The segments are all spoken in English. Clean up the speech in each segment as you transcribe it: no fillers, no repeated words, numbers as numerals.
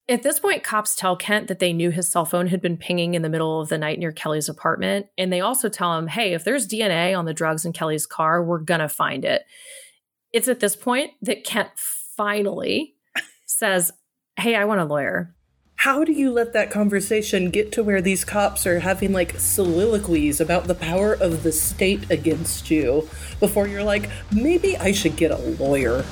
At this point, cops tell Kent that they knew his cell phone had been pinging in the middle of the night near Kelly's apartment. And they also tell him, hey, if there's DNA on the drugs in Kelly's car, we're going to find it. It's at this point that Kent finally says, hey, I want a lawyer. How do you let that conversation get to where these cops are having like soliloquies about the power of the state against you before you're like, maybe I should get a lawyer?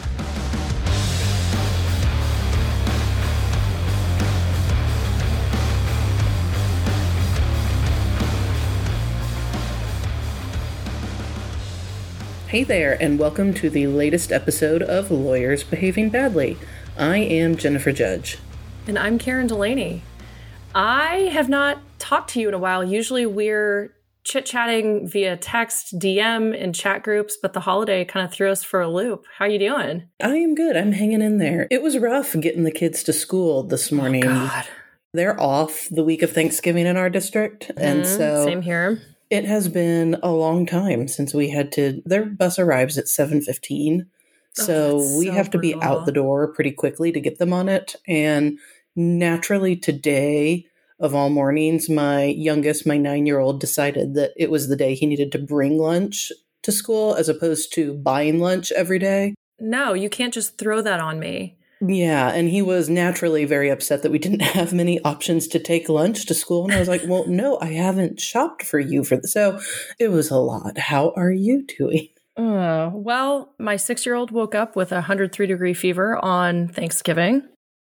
Hey there, and welcome to the latest episode of Lawyers Behaving Badly. I am Jennifer Judge. And I'm Karen Delaney. I have not talked to you in a while. Usually we're chit-chatting via text, DM, and chat groups, but the holiday kind of threw us for a loop. How you doing? I am good. I'm hanging in there. It was rough getting the kids to school this morning. Oh, God. They're off the week of Thanksgiving in our district, and so same here. It has been a long time since we had to. Their bus arrives at 7:15, so we have to be out the door pretty quickly to get them on it. And naturally, today of all mornings, my youngest, my 9-year-old, decided that it was the day he needed to bring lunch to school as opposed to buying lunch every day. No, you can't just throw that on me. Yeah, and he was naturally very upset that we didn't have many options to take lunch to school. And I was like, well, no, I haven't shopped for you for this. So it was a lot. How are you doing? Well, my 6-year-old woke up with a 103-degree fever on Thanksgiving.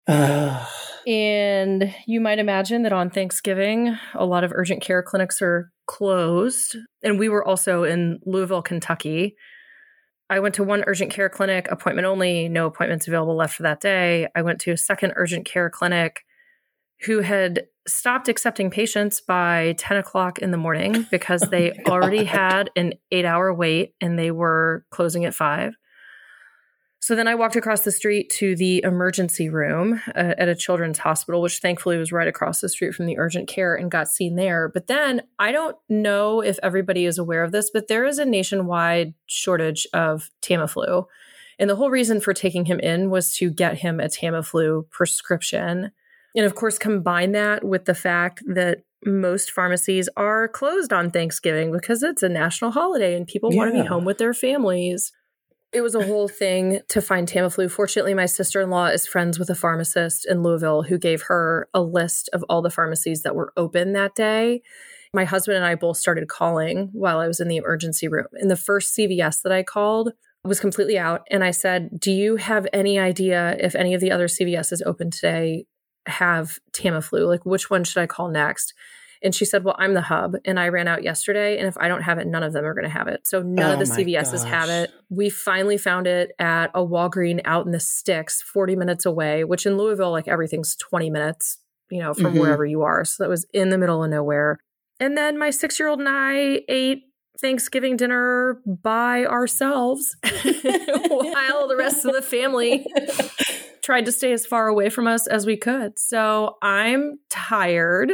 And you might imagine that on Thanksgiving, a lot of urgent care clinics are closed. And we were also in Louisville, Kentucky. I went to one urgent care clinic, appointment only, no appointments available left for that day. I went to a second urgent care clinic who had stopped accepting patients by 10 o'clock in the morning because they already had an 8-hour wait and they were closing at 5. So then I walked across the street to the emergency room at a children's hospital, which thankfully was right across the street from the urgent care, and got seen there. But then I don't know if everybody is aware of this, but there is a nationwide shortage of Tamiflu. And the whole reason for taking him in was to get him a Tamiflu prescription. And of course, combine that with the fact that most pharmacies are closed on Thanksgiving because it's a national holiday and people want to be home with their families. It was a whole thing to find Tamiflu. Fortunately, my sister-in-law is friends with a pharmacist in Louisville who gave her a list of all the pharmacies that were open that day. My husband and I both started calling while I was in the emergency room. And the first CVS that I called was completely out. And I said, do you have any idea if any of the other CVSs open today have Tamiflu? Like, which one should I call next? And she said, well, I'm the hub, and I ran out yesterday, and if I don't have it, none of them are going to have it. So none of the CVSs have it. We finally found it at a Walgreens out in the sticks, 40 minutes away, which in Louisville, like everything's 20 minutes, from wherever you are. So that was in the middle of nowhere. And then my 6-year-old and I ate Thanksgiving dinner by ourselves while the rest of the family tried to stay as far away from us as we could. So I'm tired.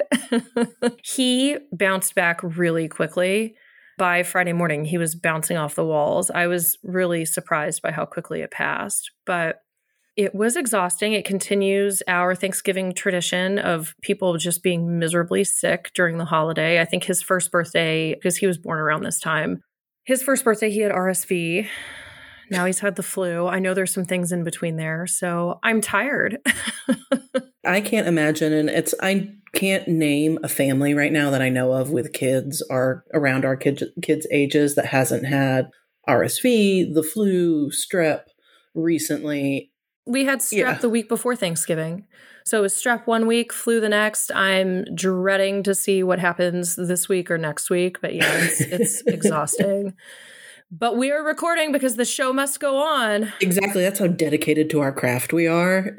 He bounced back really quickly. By Friday morning, he was bouncing off the walls. I was really surprised by how quickly it passed, but it was exhausting. It continues our Thanksgiving tradition of people just being miserably sick during the holiday. I think his first birthday, because he was born around this time, his first birthday, he had RSV. Now he's had the flu. I know there's some things in between there, so I'm tired. I can't imagine, and I can't name a family right now that I know of with kids or around our kids' ages that hasn't had RSV, the flu, strep recently. We had strep the week before Thanksgiving. So it was strep one week, flu the next. I'm dreading to see what happens this week or next week, but it's exhausting. But we are recording because the show must go on. Exactly. That's how dedicated to our craft we are.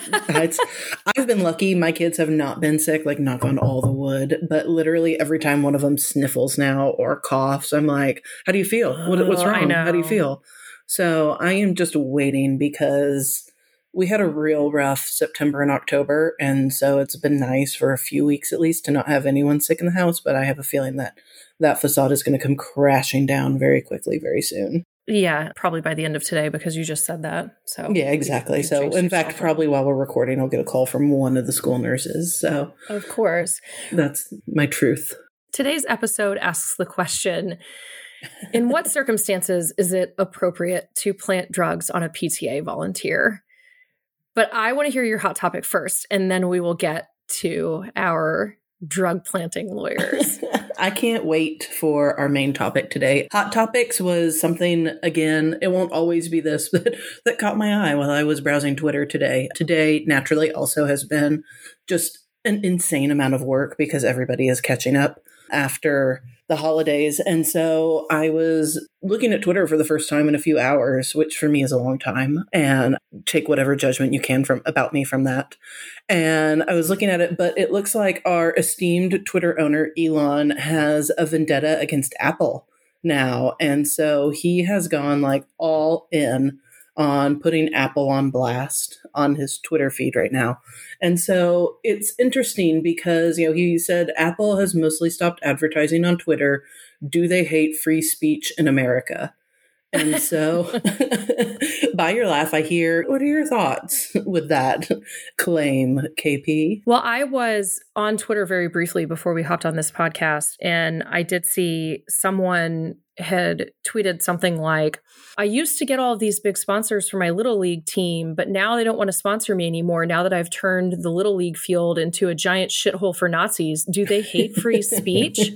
I've been lucky. My kids have not been sick, like knock on all the wood. But literally every time one of them sniffles now or coughs, I'm like, how do you feel? What's wrong? How do you feel? So I am just waiting because we had a real rough September and October. And so it's been nice for a few weeks at least to not have anyone sick in the house. But I have a feeling that facade is going to come crashing down very quickly, very soon. Yeah, probably by the end of today because you just said that. So yeah, exactly. So in fact, probably while we're recording, I'll get a call from one of the school nurses. So of course, that's my truth. Today's episode asks the question, in what circumstances is it appropriate to plant drugs on a PTA volunteer? But I want to hear your hot topic first, and then we will get to our drug planting lawyers. I can't wait for our main topic today. Hot Topics was something, again, it won't always be this, but that caught my eye while I was browsing Twitter today. Today, naturally, also has been just an insane amount of work because everybody is catching up after the holidays. And so I was looking at Twitter for the first time in a few hours, which for me is a long time, and take whatever judgment you can about me from that. And I was looking at it, but it looks like our esteemed Twitter owner, Elon, has a vendetta against Apple now. And so he has gone like all in on putting Apple on blast on his Twitter feed right now. And so it's interesting because, he said Apple has mostly stopped advertising on Twitter. Do they hate free speech in America? And so by your laugh, I hear, what are your thoughts with that claim, KP? Well, I was on Twitter very briefly before we hopped on this podcast, and I did see someone had tweeted something like, I used to get all of these big sponsors for my Little League team, but now they don't want to sponsor me anymore. Now that I've turned the Little League field into a giant shithole for Nazis, do they hate free speech?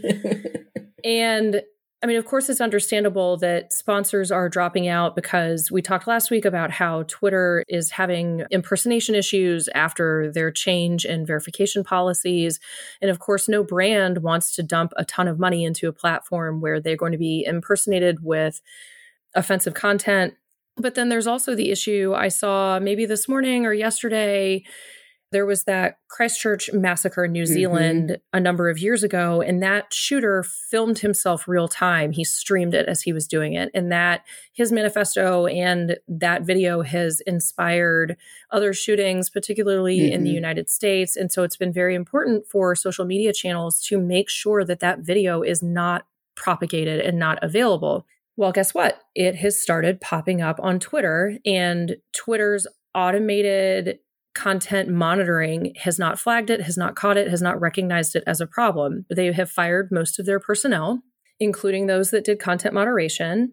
And I mean, of course, it's understandable that sponsors are dropping out because we talked last week about how Twitter is having impersonation issues after their change in verification policies. And of course, no brand wants to dump a ton of money into a platform where they're going to be impersonated with offensive content. But then there's also the issue I saw maybe this morning or yesterday. There was that Christchurch massacre in New Zealand a number of years ago, and that shooter filmed himself real time. He streamed it as he was doing it, and that his manifesto and that video has inspired other shootings, particularly in the United States. And so it's been very important for social media channels to make sure that that video is not propagated and not available. Well, guess what? It has started popping up on Twitter, and Twitter's automated content monitoring has not flagged it, has not caught it, has not recognized it as a problem. They have fired most of their personnel, including those that did content moderation.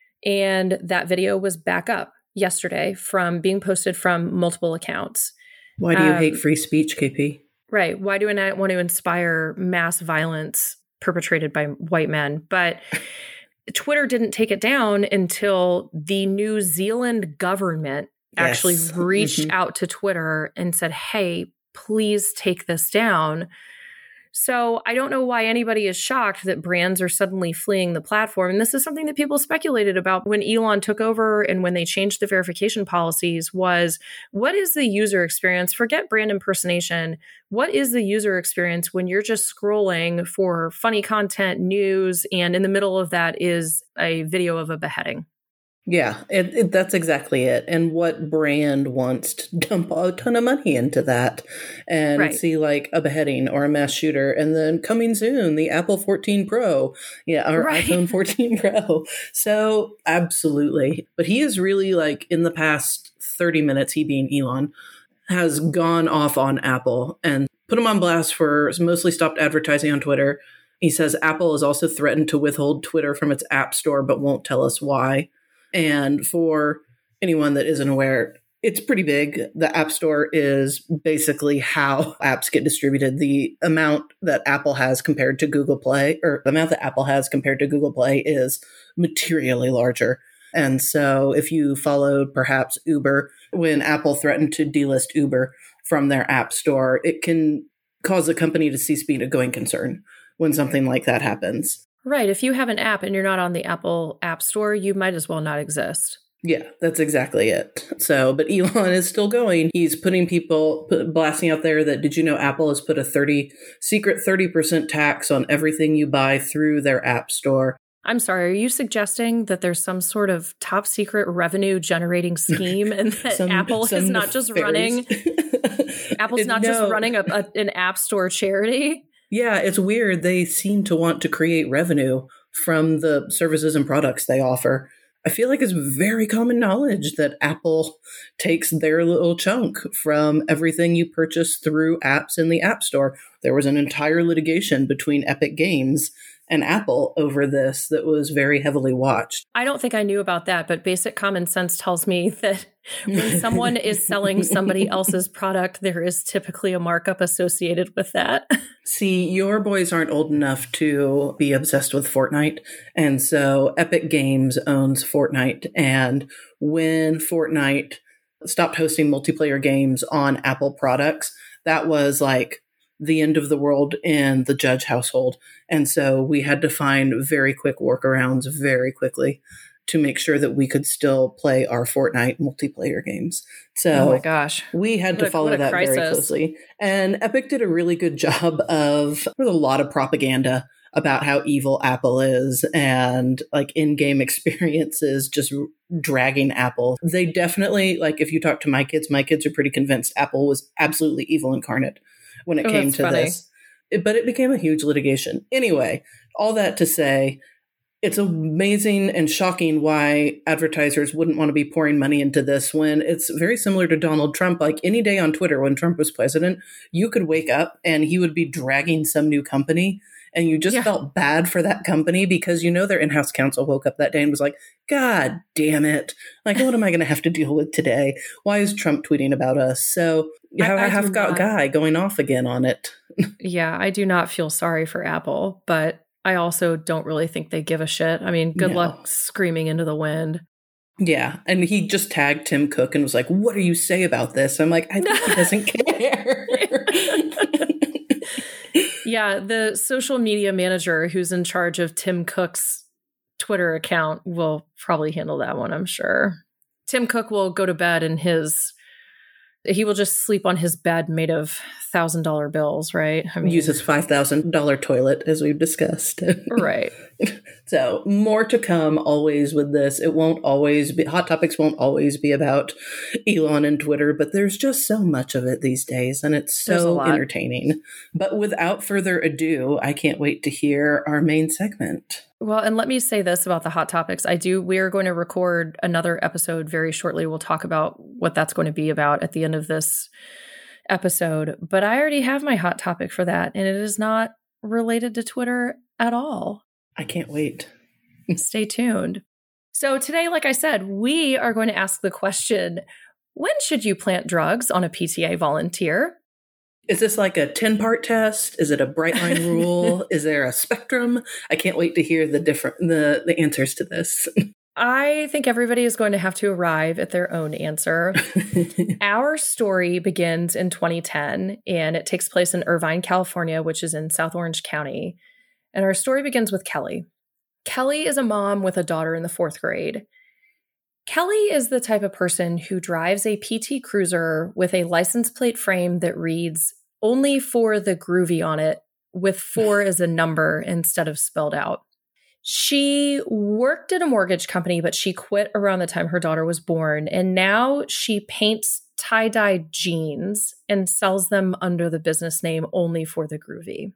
And that video was back up yesterday from being posted from multiple accounts. Why do you hate free speech, KP? Right. Why do I not want to inspire mass violence perpetrated by white men? But Twitter didn't take it down until the New Zealand government actually reached out to Twitter and said, hey, please take this down. So I don't know why anybody is shocked that brands are suddenly fleeing the platform. And this is something that people speculated about when Elon took over and when they changed the verification policies was, what is the user experience? Forget brand impersonation. What is the user experience when you're just scrolling for funny content, news, and in the middle of that is a video of a beheading? Yeah, that's exactly it. And what brand wants to dump a ton of money into that and see like a beheading or a mass shooter, and then coming soon, the Apple 14 Pro, or iPhone 14 Pro. So absolutely. But he is really like in the past 30 minutes, he being Elon, has gone off on Apple and put him on blast for mostly stopped advertising on Twitter. He says Apple has also threatened to withhold Twitter from its app store, but won't tell us why. And for anyone that isn't aware, it's pretty big. The App Store is basically how apps get distributed. The amount that Apple has compared to Google Play, or the amount that Apple has compared to Google Play, is materially larger. And so if you followed perhaps Uber, when Apple threatened to delist Uber from their App Store, it can cause a company to cease being a going concern when something like that happens. Right. If you have an app and you're not on the Apple App Store, you might as well not exist. Yeah, that's exactly it. So, but Elon is still going. He's putting people blasting out there that, did you know Apple has put a secret 30% tax on everything you buy through their App Store? I'm sorry, are you suggesting that there's some sort of top secret revenue generating scheme and that Apple is not just running just running an App Store charity? Yeah, it's weird. They seem to want to create revenue from the services and products they offer. I feel like it's very common knowledge that Apple takes their little chunk from everything you purchase through apps in the App Store. There was an entire litigation between Epic Games and Apple over this that was very heavily watched. I don't think I knew about that, but basic common sense tells me that when someone is selling somebody else's product, there is typically a markup associated with that. See, your boys aren't old enough to be obsessed with Fortnite. And so Epic Games owns Fortnite. And when Fortnite stopped hosting multiplayer games on Apple products, that was like the end of the world in the Judge household. And so we had to find very quick workarounds very quickly to make sure that we could still play our Fortnite multiplayer games. So oh my gosh, we had to follow that very closely. And Epic did a really good job of, there's a lot of propaganda about how evil Apple is and like in-game experiences just dragging Apple. They definitely, like if you talk to my kids are pretty convinced Apple was absolutely evil incarnate when it came to this. But it became a huge litigation. Anyway, all that to say, it's amazing and shocking why advertisers wouldn't want to be pouring money into this when it's very similar to Donald Trump. Like any day on Twitter when Trump was president, you could wake up and he would be dragging some new company and you just felt bad for that company because you know their in-house counsel woke up that day and was like, God damn it. Like, what am I going to have to deal with today? Why is Trump tweeting about us? So I have got Guy going off again on it. Yeah, I do not feel sorry for Apple, but I also don't really think they give a shit. I mean, good luck screaming into the wind. Yeah. And he just tagged Tim Cook and was like, what do you say about this? I'm like, I think he doesn't care. Yeah. The social media manager who's in charge of Tim Cook's Twitter account will probably handle that one, I'm sure. Tim Cook will go to bed and he will just sleep on his bed made of $1,000 bills, right? I mean, use his $5,000 toilet, as we've discussed. Right. So more to come always with this. It won't always be, Hot Topics won't always be about Elon and Twitter, but there's just so much of it these days, and it's so entertaining. But without further ado, I can't wait to hear our main segment. Well, and let me say this about the Hot Topics. We are going to record another episode very shortly. We'll talk about what that's going to be about at the end of this episode. But I already have my hot topic for that, and it is not related to Twitter at all. I can't wait. Stay tuned. So today, like I said, we are going to ask the question, when should you plant drugs on a PTA volunteer? Is this like a 10-part test? Is it a bright line rule? Is there a spectrum? I can't wait to hear the answers to this. I think everybody is going to have to arrive at their own answer. Our story begins in 2010, and it takes place in Irvine, California, which is in South Orange County. And our story begins with Kelly. Kelly is a mom with a daughter in the 4th grade. Kelly is the type of person who drives a PT Cruiser with a license plate frame that reads only for the groovy on it, with 4 as a number instead of spelled out. She worked at a mortgage company, but she quit around the time her daughter was born. And now she paints tie-dye jeans and sells them under the business name Only for the Groovy.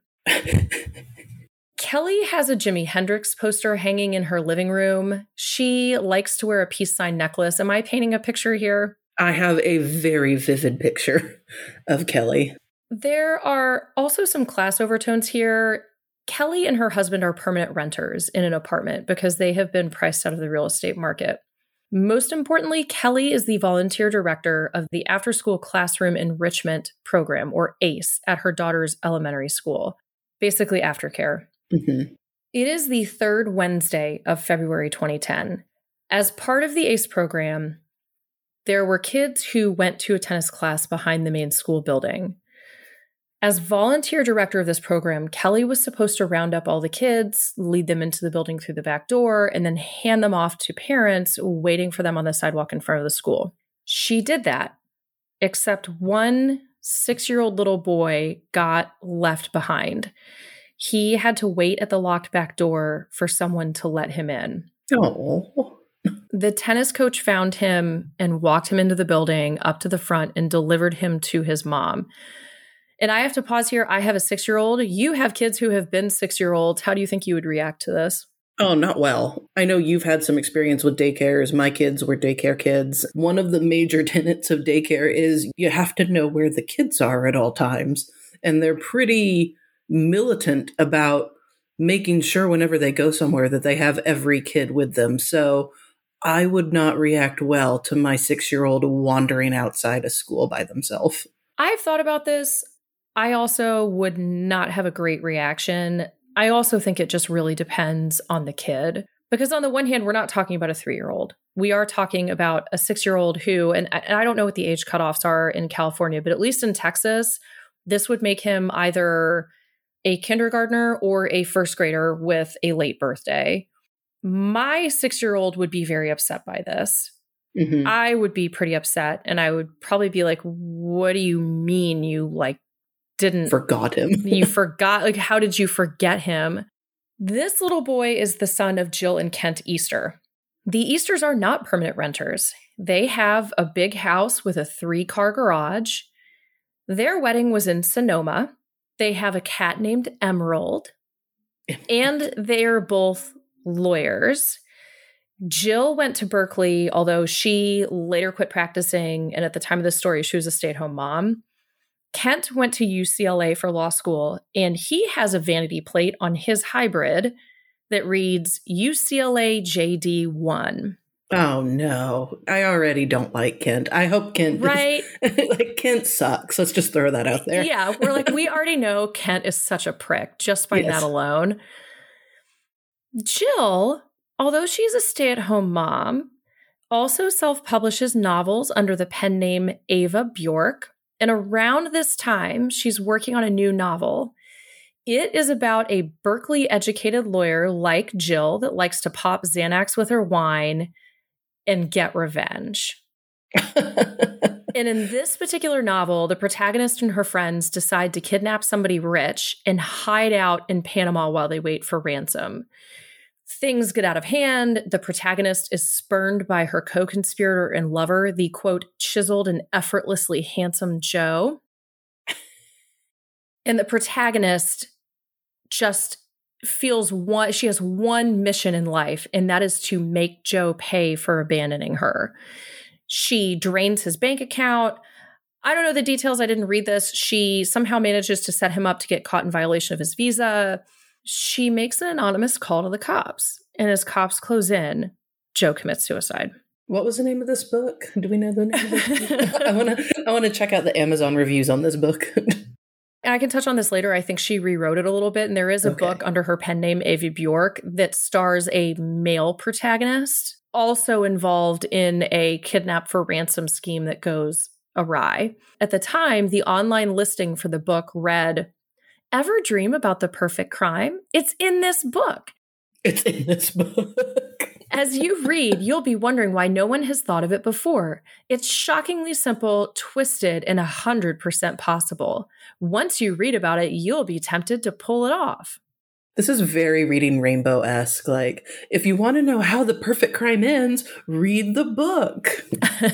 Kelly has a Jimi Hendrix poster hanging in her living room. She likes to wear a peace sign necklace. Am I painting a picture here? I have a very vivid picture of Kelly. There are also some class overtones here. Kelly and her husband are permanent renters in an apartment because they have been priced out of the real estate market. Most importantly, Kelly is the volunteer director of the after-school classroom enrichment program, or ACE, at her daughter's elementary school, basically aftercare. Mm-hmm. It is the 3rd Wednesday of February 2010. As part of the ACE program, there were kids who went to a tennis class behind the main school building. As volunteer director of this program, Kelly was supposed to round up all the kids, lead them into the building through the back door, and then hand them off to parents waiting for them on the sidewalk in front of the school. She did that, except one 6-year-old little boy got left behind. He had to wait at the locked back door for someone to let him in. Oh. The tennis coach found him and walked him into the building up to the front and delivered him to his mom. And I have to pause here. I have a 6-year-old. You have kids who have been 6-year-olds. How do you think you would react to this? Oh, not well. I know you've had some experience with daycares. My kids were daycare kids. One of the major tenets of daycare is you have to know where the kids are at all times. And they're pretty militant about making sure whenever they go somewhere that they have every kid with them. So I would not react well to my 6-year-old wandering outside of school by themselves. I've thought about this. I also would not have a great reaction. I also think it just really depends on the kid. Because on the one hand, we're not talking about a 3-year-old. We are talking about a 6-year-old who, and I don't know what the age cutoffs are in California, but at least in Texas, this would make him either a kindergartner or a first grader with a late birthday. My 6-year-old would be very upset by this. Mm-hmm. I would be pretty upset, and I would probably be like, what do you mean you didn't forgot him? You forgot, how did you forget him? This little boy is the son of Jill and Kent Easter. The Easters are not permanent renters. They have a big house with a 3-car garage. Their wedding was in Sonoma. They have a cat named Emerald, and they're both lawyers. Jill went to Berkeley, although she later quit practicing, and at the time of this story, she was a stay-at-home mom. Kent went to UCLA for law school, and he has a vanity plate on his hybrid that reads UCLA JD1. Oh, no. I already don't like Kent. I hope Kent... Right? Kent sucks. Let's just throw that out there. Yeah, we're we already know Kent is such a prick just by that alone. Jill, although she's a stay-at-home mom, also self-publishes novels under the pen name Ava Bjork. And around this time, she's working on a new novel. It is about a Berkeley-educated lawyer like Jill that likes to pop Xanax with her wine and get revenge. And in this particular novel, the protagonist and her friends decide to kidnap somebody rich and hide out in Panama while they wait for ransom. Things get out of hand. The protagonist is spurned by her co-conspirator and lover, the, quote, chiseled and effortlessly handsome Joe. And the protagonist just feels she has one mission in life, and that is to make Joe pay for abandoning her. She drains his bank account. I don't know the details. I didn't read this. She somehow manages to set him up to get caught in violation of his visa. She makes an anonymous call to the cops. And as cops close in, Joe commits suicide. What was the name of this book? Do we know the name of this book? I want to check out the Amazon reviews on this book. And I can touch on this later. I think she rewrote it a little bit. And there is a book under her pen name, Ava Bjork, that stars a male protagonist, also involved in a kidnap for ransom scheme that goes awry. At the time, the online listing for the book read, "Ever dream about the perfect crime? It's in this book." It's in this book. As you read, you'll be wondering why no one has thought of it before. It's shockingly simple, twisted, and 100% possible. Once you read about it, you'll be tempted to pull it off. This is very Reading Rainbow-esque. If you want to know how the perfect crime ends, read the book.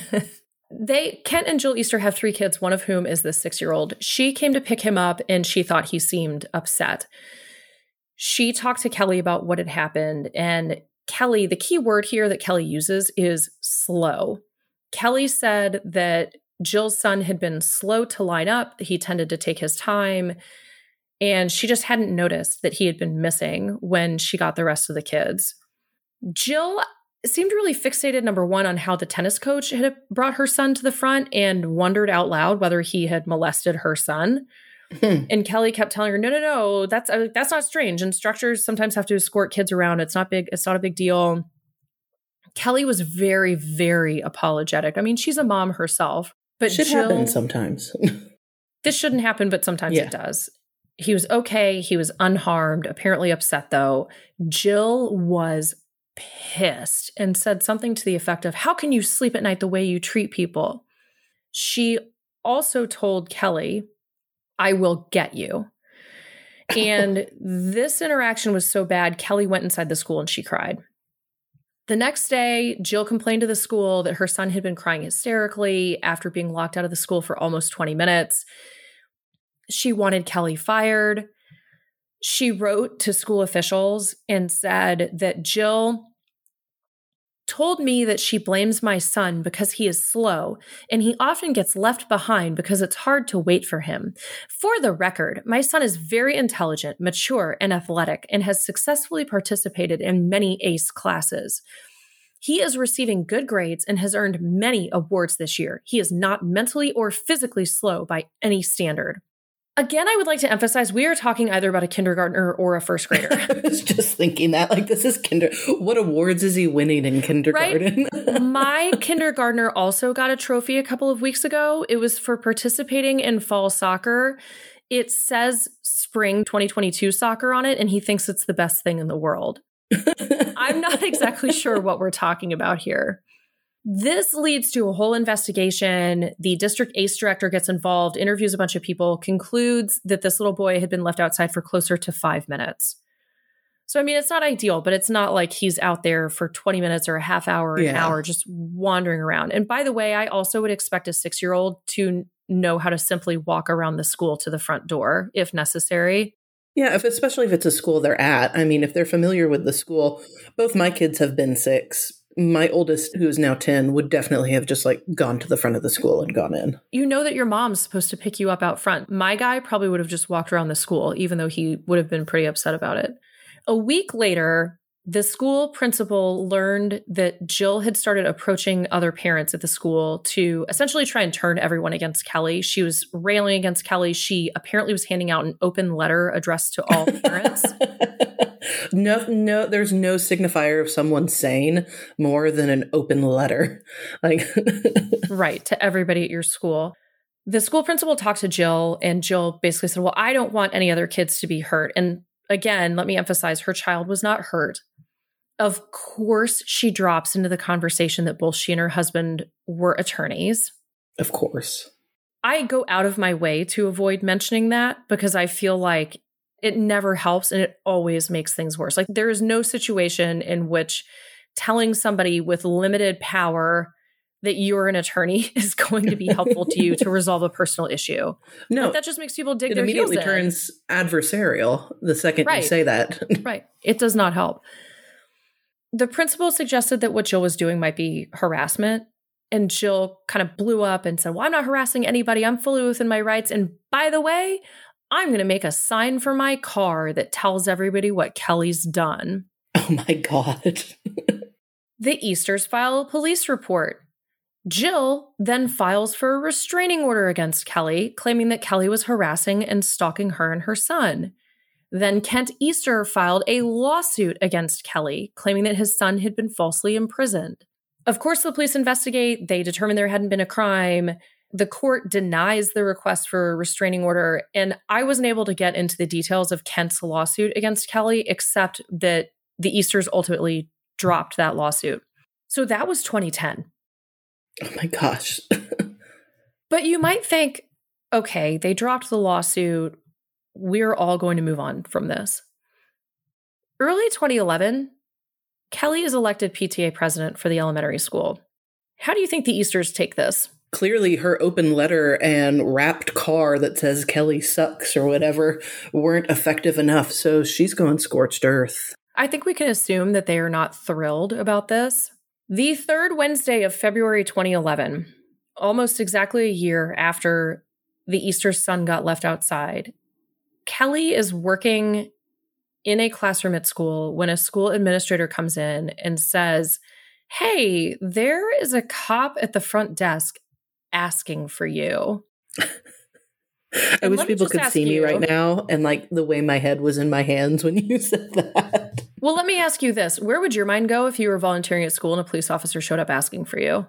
Kent and Jill Easter have 3 kids, one of whom is this 6-year-old. She came to pick him up, and she thought he seemed upset. She talked to Kelly about what had happened, and Kelly, the key word here that Kelly uses is slow. Kelly said that Jill's son had been slow to line up. He tended to take his time, and she just hadn't noticed that he had been missing when she got the rest of the kids. Jill seemed really fixated, number one, on how the tennis coach had brought her son to the front and wondered out loud whether he had molested her son. And Kelly kept telling her, no, that's not strange. Instructors sometimes have to escort kids around. It's not a big deal. Kelly was very, very apologetic. I mean, she's a mom herself, but Should happen sometimes. This shouldn't happen, but sometimes it does. He was okay. He was unharmed, apparently upset though. Jill was pissed and said something to the effect of, "How can you sleep at night the way you treat people?" She also told Kelly, "I will get you." And this interaction was so bad, Kelly went inside the school and she cried. The next day, Jill complained to the school that her son had been crying hysterically after being locked out of the school for almost 20 minutes. She wanted Kelly fired. She wrote to school officials and said that Jill told me that she blames my son because he is slow and he often gets left behind because it's hard to wait for him. For the record, my son is very intelligent, mature, and athletic and has successfully participated in many ACE classes. He is receiving good grades and has earned many awards this year. He is not mentally or physically slow by any standard. Again, I would like to emphasize we are talking either about a kindergartner or a first grader. I was just thinking that, like, this is what awards is he winning in kindergarten? Right? My kindergartner also got a trophy a couple of weeks ago. It was for participating in fall soccer. It says spring 2022 soccer on it, and he thinks it's the best thing in the world. I'm not exactly sure what we're talking about here. This leads to a whole investigation. The district ACE director gets involved, interviews a bunch of people, concludes that this little boy had been left outside for closer to 5 minutes. So, I mean, it's not ideal, but it's not like he's out there for 20 minutes or a half hour, an hour, just wandering around. And by the way, I also would expect a 6-year-old to know how to simply walk around the school to the front door if necessary. Yeah, especially if it's a school they're at. I mean, if they're familiar with the school, both my kids have been 6. My oldest, who is now 10, would definitely have just like gone to the front of the school and gone in. You know that your mom's supposed to pick you up out front. My guy probably would have just walked around the school, even though he would have been pretty upset about it. A week later, the school principal learned that Jill had started approaching other parents at the school to essentially try and turn everyone against Kelly. She was railing against Kelly. She apparently was handing out an open letter addressed to all parents. No, there's no signifier of someone sane more than an open letter. Like right, to everybody at your school. The school principal talked to Jill, and Jill basically said, well, I don't want any other kids to be hurt. And again, let me emphasize, her child was not hurt. Of course, she drops into the conversation that both she and her husband were attorneys. Of course. I go out of my way to avoid mentioning that because I feel like it never helps and it always makes things worse. Like there is no situation in which telling somebody with limited power that you're an attorney is going to be helpful to you to resolve a personal issue. No, like that just makes people dig their heels in. It immediately turns adversarial the second you say that. Right. It does not help. The principal suggested that what Jill was doing might be harassment. And Jill kind of blew up and said, well, I'm not harassing anybody. I'm fully within my rights. And by the way, I'm going to make a sign for my car that tells everybody what Kelly's done. Oh my God. The Easters file a police report. Jill then files for a restraining order against Kelly, claiming that Kelly was harassing and stalking her and her son. Then Kent Easter filed a lawsuit against Kelly, claiming that his son had been falsely imprisoned. Of course, the police investigate. They determine there hadn't been a crime. The court denies the request for a restraining order, and I wasn't able to get into the details of Kent's lawsuit against Kelly, except that the Easters ultimately dropped that lawsuit. So that was 2010. Oh my gosh. But you might think, okay, they dropped the lawsuit. We're all going to move on from this. Early 2011, Kelly is elected PTA president for the elementary school. How do you think the Easters take this? Clearly, her open letter and wrapped car that says Kelly sucks or whatever weren't effective enough, so she's going scorched earth. I think we can assume that they are not thrilled about this. The third Wednesday of February 2011, almost exactly a year after the Easter's son got left outside, Kelly is working in a classroom at school when a school administrator comes in and says, hey, there is a cop at the front desk asking for you. I wish people could see me right now and like the way my head was in my hands when you said that. Well, let me ask you this. Where would your mind go if you were volunteering at school and a police officer showed up asking for you?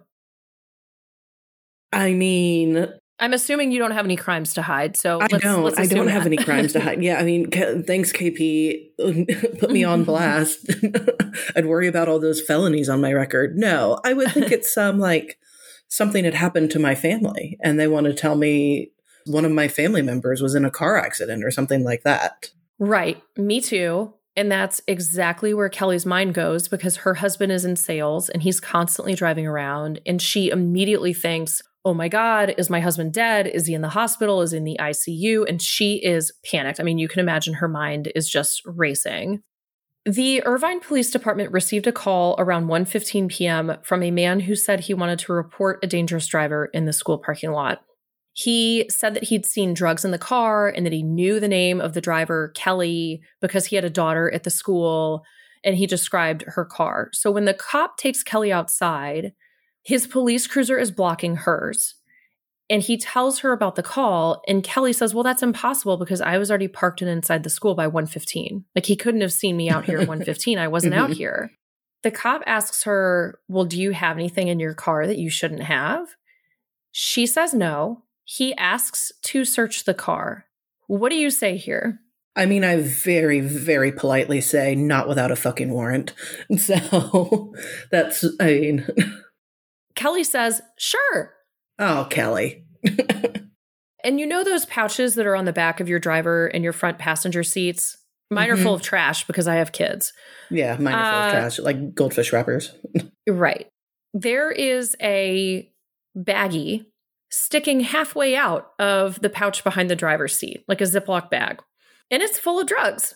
I mean, I'm assuming you don't have any crimes to hide. So I don't have any crimes to hide. Yeah, I mean, thanks, KP. Put me on blast. I'd worry about all those felonies on my record. No, I would think it's something had happened to my family and they want to tell me one of my family members was in a car accident or something like that. Right. Me too. And that's exactly where Kelly's mind goes because her husband is in sales and he's constantly driving around. And she immediately thinks, oh my God, is my husband dead? Is he in the hospital? Is he in the ICU? And she is panicked. I mean, you can imagine her mind is just racing. The Irvine Police Department received a call around 1:15 p.m. from a man who said he wanted to report a dangerous driver in the school parking lot. He said that he'd seen drugs in the car and that he knew the name of the driver, Kelly, because he had a daughter at the school, and he described her car. So when the cop takes Kelly outside, his police cruiser is blocking hers. And he tells her about the call, and Kelly says, well, that's impossible because I was already parked and inside the school by 1:15. Like, he couldn't have seen me out here at 1:15. I wasn't out here. The cop asks her, well, do you have anything in your car that you shouldn't have? She says no. He asks to search the car. What do you say here? I mean, I very, very politely say not without a fucking warrant. So that's, I mean. Kelly says, sure. Oh, Kelly. And you know those pouches that are on the back of your driver and your front passenger seats? Mine are full of trash because I have kids. Yeah, mine are full of trash, like goldfish wrappers. Right. There is a baggie sticking halfway out of the pouch behind the driver's seat, like a Ziploc bag. And it's full of drugs.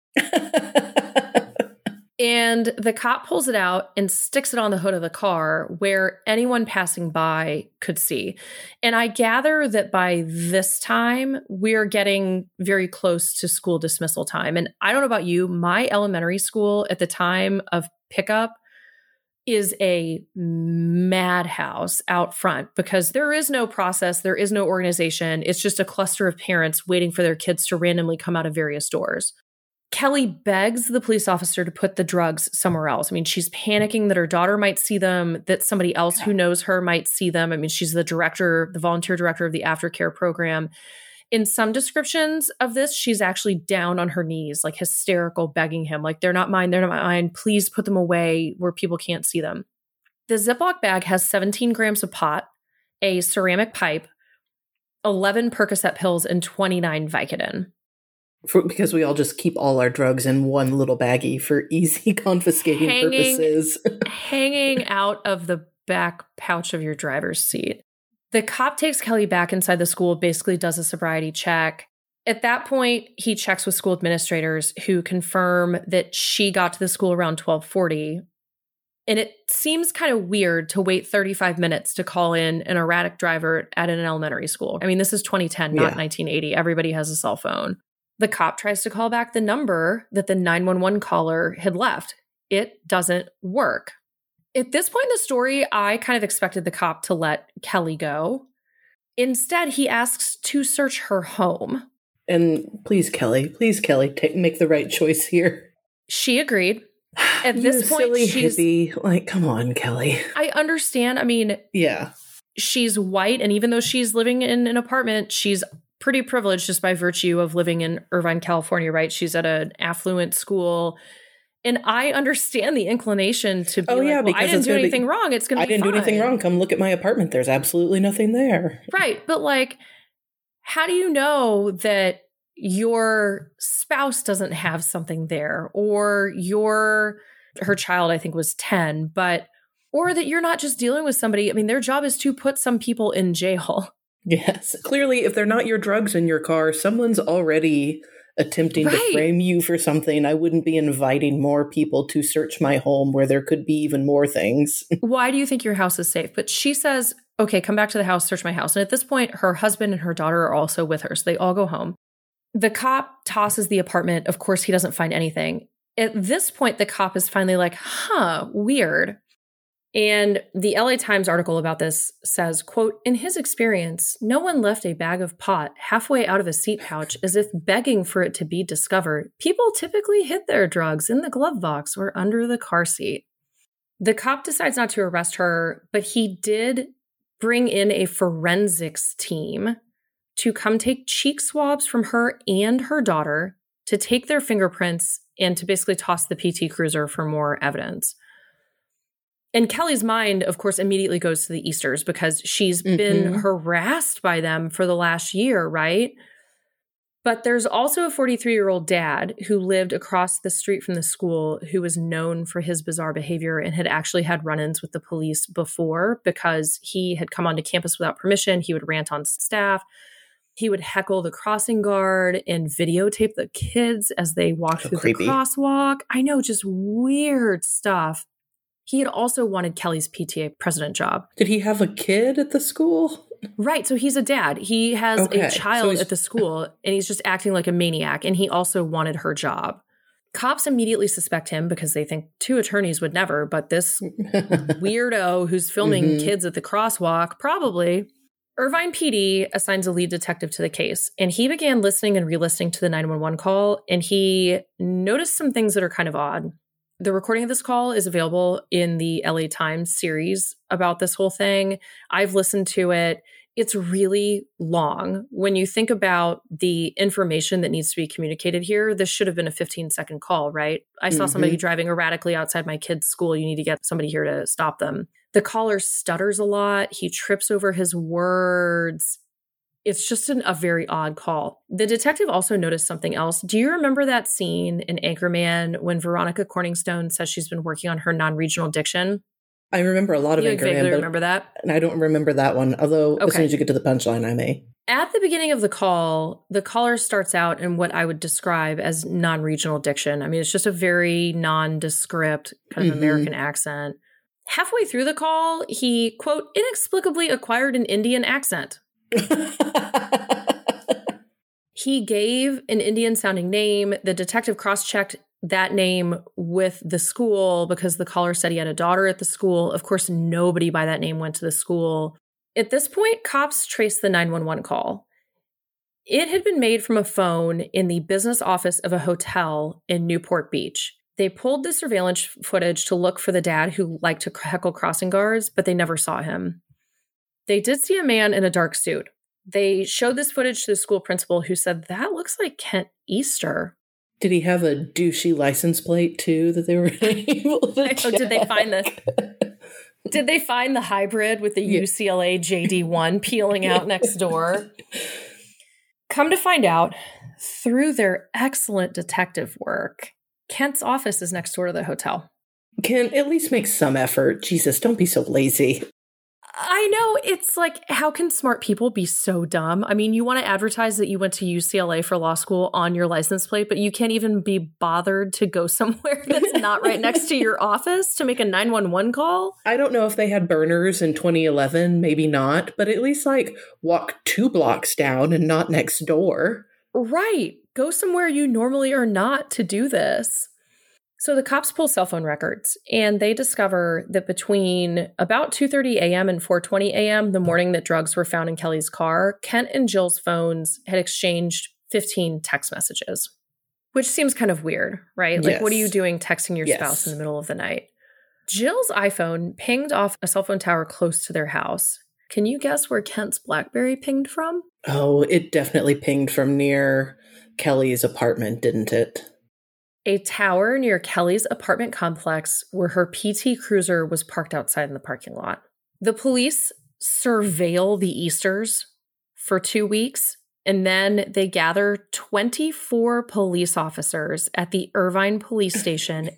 And the cop pulls it out and sticks it on the hood of the car where anyone passing by could see. And I gather that by this time, we're getting very close to school dismissal time. And I don't know about you, my elementary school at the time of pickup is a madhouse out front because there is no process, there is no organization. It's just a cluster of parents waiting for their kids to randomly come out of various doors. Kelly begs the police officer to put the drugs somewhere else. I mean, she's panicking that her daughter might see them, that somebody else who knows her might see them. I mean, she's the director, the volunteer director of the aftercare program. In some descriptions of this, she's actually down on her knees, like hysterical, begging him, like, they're not mine, please put them away where people can't see them. The Ziploc bag has 17 grams of pot, a ceramic pipe, 11 Percocet pills, and 29 Vicodin. Because we all just keep all our drugs in one little baggie for easy confiscating purposes. Hanging out of the back pouch of your driver's seat. The cop takes Kelly back inside the school, basically does a sobriety check. At that point, he checks with school administrators who confirm that she got to the school around 12:40. And it seems kind of weird to wait 35 minutes to call in an erratic driver at an elementary school. I mean, this is 2010, not 1980. Everybody has a cell phone. The cop tries to call back the number that the 911 caller had left. It doesn't work. At this point in the story, I kind of expected the cop to let Kelly go. Instead, he asks to search her home. And please, Kelly, make the right choice here. She agreed. At this point, silly she's hippie. Like, come on, Kelly. I understand. I mean, yeah, she's white, and even though she's living in an apartment, she's pretty privileged just by virtue of living in Irvine, California, right? She's at an affluent school. And I understand the inclination to be well, I didn't do anything wrong. It's going to be fine. I didn't do anything wrong. Come look at my apartment. There's absolutely nothing there. Right. But like, how do you know that your spouse doesn't have something there, or her child, I think, was 10, or that you're not just dealing with somebody? I mean, their job is to put some people in jail. Yes. Clearly, if they're not your drugs in your car, someone's already attempting to frame you for something. I wouldn't be inviting more people to search my home where there could be even more things. Why do you think your house is safe? But she says, okay, come back to the house, search my house. And at this point, her husband and her daughter are also with her. So they all go home. The cop tosses the apartment. Of course, he doesn't find anything. At this point, the cop is finally like, weird. And the LA Times article about this says, quote, in his experience, no one left a bag of pot halfway out of a seat pouch as if begging for it to be discovered. People typically hid their drugs in the glove box or under the car seat. The cop decides not to arrest her, but he did bring in a forensics team to come take cheek swabs from her and her daughter, to take their fingerprints, and to basically toss the PT Cruiser for more evidence. And Kelly's mind, of course, immediately goes to the Easters because she's been harassed by them for the last year, right? But there's also a 43-year-old dad who lived across the street from the school who was known for his bizarre behavior and had actually had run-ins with the police before because he had come onto campus without permission. He would rant on staff. He would heckle the crossing guard and videotape the kids as they walked through the crosswalk. I know, just weird stuff. He had also wanted Kelly's PTA president job. Did he have a kid at the school? Right. So he's a dad. He has a child at the school, and he's just acting like a maniac. And he also wanted her job. Cops immediately suspect him because they think two attorneys would never, but this weirdo who's filming kids at the crosswalk, probably. Irvine PD assigns a lead detective to the case, and he began listening and re-listening to the 911 call, and he noticed some things that are kind of odd. The recording of this call is available in the LA Times series about this whole thing. I've listened to it. It's really long. When you think about the information that needs to be communicated here, this should have been a 15-second call, right? I saw somebody driving erratically outside my kid's school. You need to get somebody here to stop them. The caller stutters a lot. He trips over his words. It's just a very odd call. The detective also noticed something else. Do you remember that scene in Anchorman when Veronica Corningstone says she's been working on her non-regional diction? I remember a lot of Anchorman. Vaguely remember that? And I don't remember that one, although as soon as you get to the punchline, I may. At the beginning of the call, the caller starts out in what I would describe as non-regional diction. I mean, it's just a very nondescript kind of American accent. Halfway through the call, he, quote, inexplicably acquired an Indian accent. He gave an Indian-sounding name. The detective cross-checked that name with the school because the caller said he had a daughter at the school. Of course, nobody by that name went to the school. At this point, cops traced the 911 call. It had been made from a phone in the business office of a hotel in Newport Beach. They pulled the surveillance footage to look for the dad who liked to heckle crossing guards, but they never saw him. They did see a man in a dark suit. They showed this footage to the school principal who said, that looks like Kent Easter. Did he have a douchey license plate too that they were able to check? Did they find this? Did they find the hybrid with the UCLA JD1 peeling out next door? Come to find out, through their excellent detective work, Kent's office is next door to the hotel. Ken, at least make some effort. Jesus, don't be so lazy. I know. It's like, how can smart people be so dumb? I mean, you want to advertise that you went to UCLA for law school on your license plate, but you can't even be bothered to go somewhere that's not right next to your office to make a 911 call? I don't know if they had burners in 2011, maybe not, but at least like walk 2 blocks down and not next door. Right. Go somewhere you normally are not to do this. So the cops pull cell phone records, and they discover that between about 2:30 a.m. and 4:20 a.m., the morning that drugs were found in Kelly's car, Kent and Jill's phones had exchanged 15 text messages, which seems kind of weird, right? Like, what are you doing texting your spouse in the middle of the night? Jill's iPhone pinged off a cell phone tower close to their house. Can you guess where Kent's BlackBerry pinged from? Oh, it definitely pinged from near Kelly's apartment, didn't it? A tower near Kelly's apartment complex where her PT Cruiser was parked outside in the parking lot. The police surveil the Easters for 2 weeks, and then they gather 24 police officers at the Irvine police station.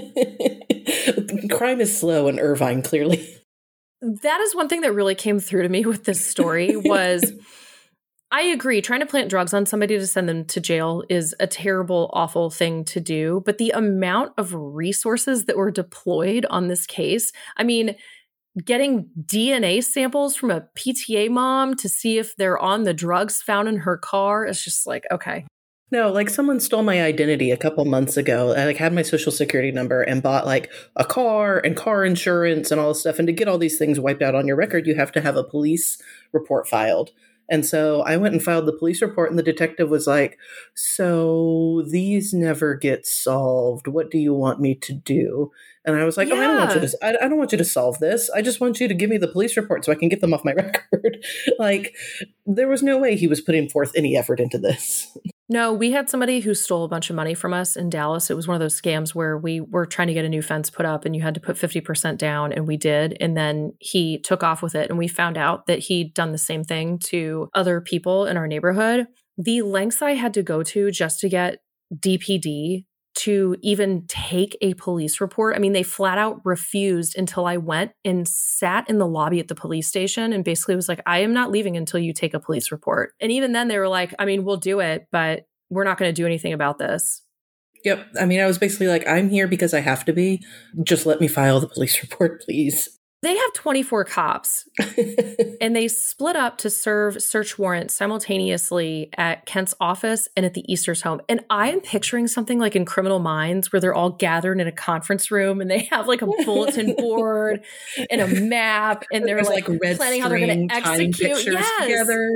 Crime is slow in Irvine, clearly. That is one thing that really came through to me with this story was... I agree. Trying to plant drugs on somebody to send them to jail is a terrible, awful thing to do. But the amount of resources that were deployed on this case, I mean, getting DNA samples from a PTA mom to see if they're on the drugs found in her car is just like, okay. No, like someone stole my identity a couple months ago. I had my social security number and bought like a car and car insurance and all this stuff. And to get all these things wiped out on your record, you have to have a police report filed. And so I went and filed the police report, and the detective was like, so these never get solved. What do you want me to do? And I was like, I don't want you to solve this. I just want you to give me the police report so I can get them off my record. Like, there was no way he was putting forth any effort into this. No, we had somebody who stole a bunch of money from us in Dallas. It was one of those scams where we were trying to get a new fence put up and you had to put 50% down, and we did. And then he took off with it, and we found out that he'd done the same thing to other people in our neighborhood. The lengths I had to go to just to get DPD to even take a police report. I mean, they flat out refused until I went and sat in the lobby at the police station and basically was like, I am not leaving until you take a police report. And even then they were like, I mean, we'll do it, but we're not going to do anything about this. Yep. I mean, I was basically like, I'm here because I have to be. Just let me file the police report, please. They have 24 cops and they split up to serve search warrants simultaneously at Kent's office and at the Easter's home. And I am picturing something like in Criminal Minds where they're all gathered in a conference room and they have like a bulletin board and a map and they're like planning how they're going to execute together.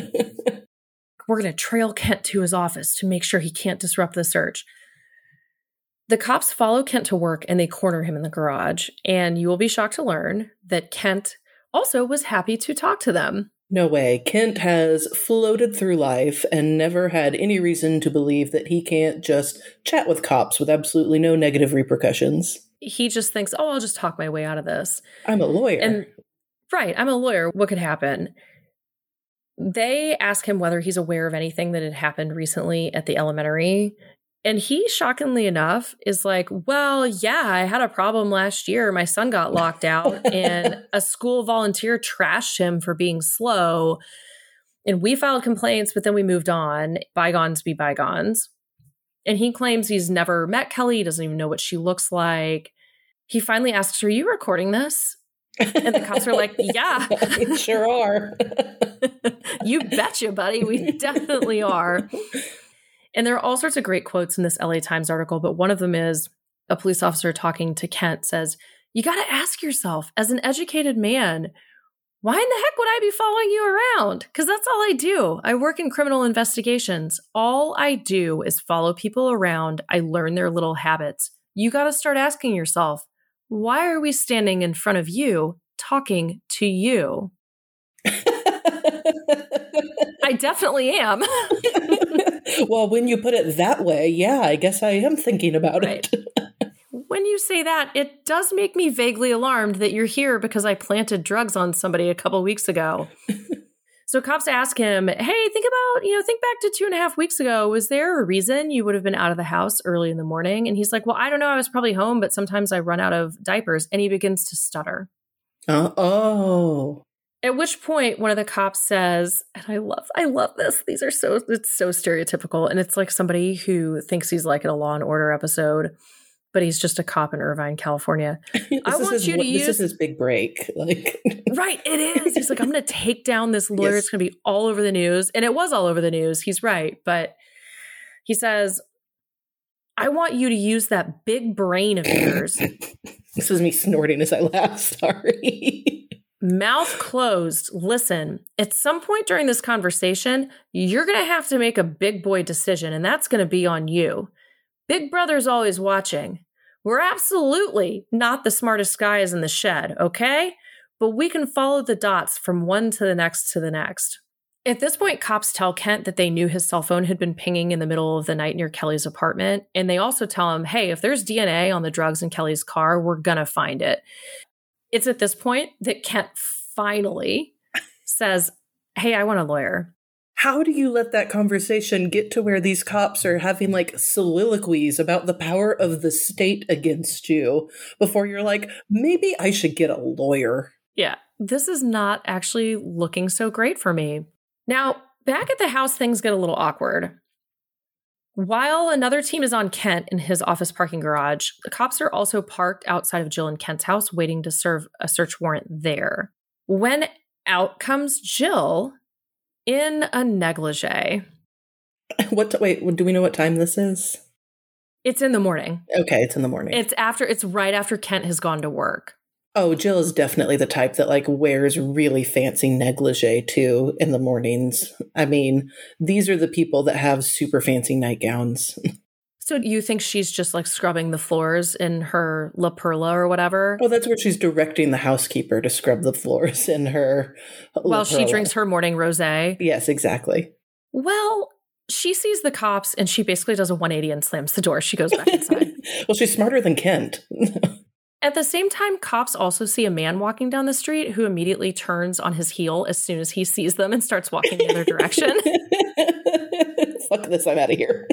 We're going to trail Kent to his office to make sure he can't disrupt the search. The cops follow Kent to work and they corner him in the garage. And you will be shocked to learn that Kent also was happy to talk to them. No way. Kent has floated through life and never had any reason to believe that he can't just chat with cops with absolutely no negative repercussions. He just thinks, oh, I'll just talk my way out of this. I'm a lawyer. And right, I'm a lawyer. What could happen? They ask him whether he's aware of anything that had happened recently at the elementary. And he, shockingly enough, is like, well, yeah, I had a problem last year. My son got locked out and a school volunteer trashed him for being slow. And we filed complaints, but then we moved on. Bygones be bygones. And he claims he's never met Kelly. He doesn't even know what she looks like. He finally asks, are you recording this? And the cops are like, yeah. We sure are. You betcha, buddy. We definitely are. And there are all sorts of great quotes in this LA Times article, but one of them is a police officer talking to Kent says, you got to ask yourself, as an educated man, why in the heck would I be following you around? Because that's all I do. I work in criminal investigations. All I do is follow people around. I learn their little habits. You got to start asking yourself, why are we standing in front of you talking to you? I definitely am. Well, when you put it that way, yeah, I guess I am thinking about right. it. When you say that, it does make me vaguely alarmed that you're here because I planted drugs on somebody a couple weeks ago. So cops ask him, hey, think back to 2.5 weeks ago. Was there a reason you would have been out of the house early in the morning? And he's like, well, I don't know. I was probably home, but sometimes I run out of diapers. And he begins to stutter. Oh. At which point one of the cops says, and I love this. It's so stereotypical. And it's like somebody who thinks he's like in a Law and Order episode, but he's just a cop in Irvine, California. This is his big break. Right, it is. He's like, I'm going to take down this lawyer. Yes. It's going to be all over the news. And it was all over the news. He's right. But he says, I want you to use that big brain of yours. This is me snorting as I laugh. Sorry. Mouth closed. Listen, at some point during this conversation, you're going to have to make a big boy decision, and that's going to be on you. Big Brother's always watching. We're absolutely not the smartest guys in the shed, okay? But we can follow the dots from one to the next to the next. At this point, cops tell Kent that they knew his cell phone had been pinging in the middle of the night near Kelly's apartment, and they also tell him, hey, if there's DNA on the drugs in Kelly's car, we're going to find it. It's at this point that Kent finally says, hey, I want a lawyer. How do you let that conversation get to where these cops are having like soliloquies about the power of the state against you before you're like, maybe I should get a lawyer? Yeah, this is not actually looking so great for me. Now, back at the house, things get a little awkward. While another team is on Kent in his office parking garage, the cops are also parked outside of Jill and Kent's house waiting to serve a search warrant there. When out comes Jill in a negligee. Wait, do we know what time this is? It's in the morning. Okay, it's in the morning. It's right after Kent has gone to work. Oh, Jill is definitely the type that like wears really fancy negligee too in the mornings. I mean, these are the people that have super fancy nightgowns. So do you think she's just like scrubbing the floors in her La Perla or whatever? Oh, that's where she's directing the housekeeper to scrub the floors in her while she drinks her morning rosé. Yes, exactly. Well, she sees the cops and she basically does a 180 and slams the door. She goes back inside. Well, she's smarter than Kent. At the same time, cops also see a man walking down the street who immediately turns on his heel as soon as he sees them and starts walking the other direction. Fuck this, I'm out of here.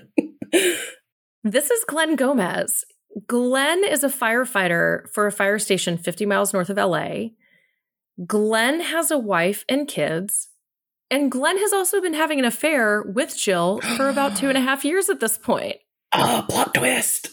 This is Glenn Gomez. Glenn is a firefighter for a fire station 50 miles north of LA. Glenn has a wife and kids. And Glenn has also been having an affair with Jill for about 2.5 years at this point. Oh, plot twist.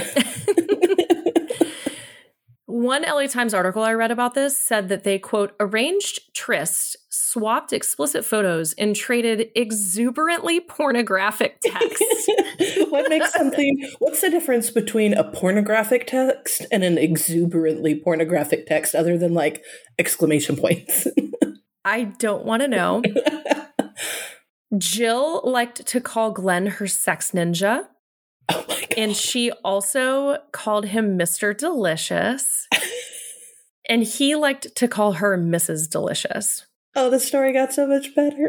One LA Times article I read about this said that they, quote, arranged tryst, swapped explicit photos, and traded exuberantly pornographic text. What's the difference between a pornographic text and an exuberantly pornographic text other than like exclamation points? I don't want to know. Jill liked to call Glenn her sex ninja. Oh my God. And she also called him Mr. Delicious. And he liked to call her Mrs. Delicious. Oh, the story got so much better.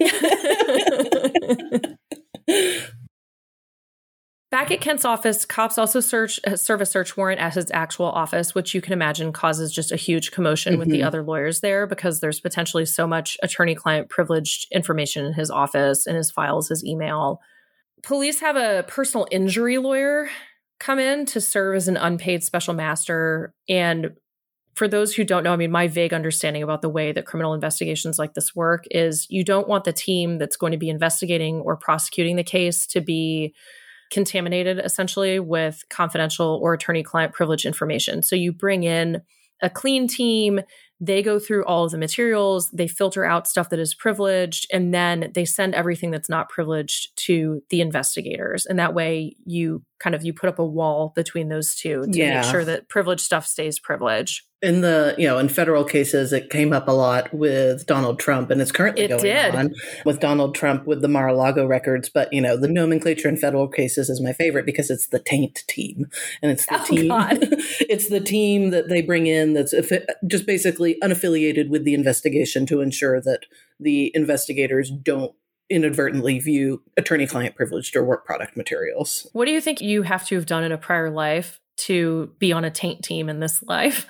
Back at Kent's office, cops also serve a search warrant at his actual office, which you can imagine causes just a huge commotion with the other lawyers there because there's potentially so much attorney-client privileged information in his office, in his files, his email. Police have a personal injury lawyer come in to serve as an unpaid special master. And for those who don't know, I mean, my vague understanding about the way that criminal investigations like this work is you don't want the team that's going to be investigating or prosecuting the case to be contaminated, essentially, with confidential or attorney-client privilege information. So you bring in a clean team. They go through all of the materials, they filter out stuff that is privileged, and then they send everything that's not privileged to the investigators. And that way you put up a wall between those two to make sure that privileged stuff stays privileged. In in federal cases, it came up a lot with Donald Trump, and it's currently going on with Donald Trump with the Mar-a-Lago records. But, the nomenclature in federal cases is my favorite because it's the taint team. And it's the team. It's the team that they bring in that's just basically unaffiliated with the investigation to ensure that the investigators don't inadvertently view attorney-client privileged or work product materials. What do you think you have to have done in a prior life to be on a taint team in this life?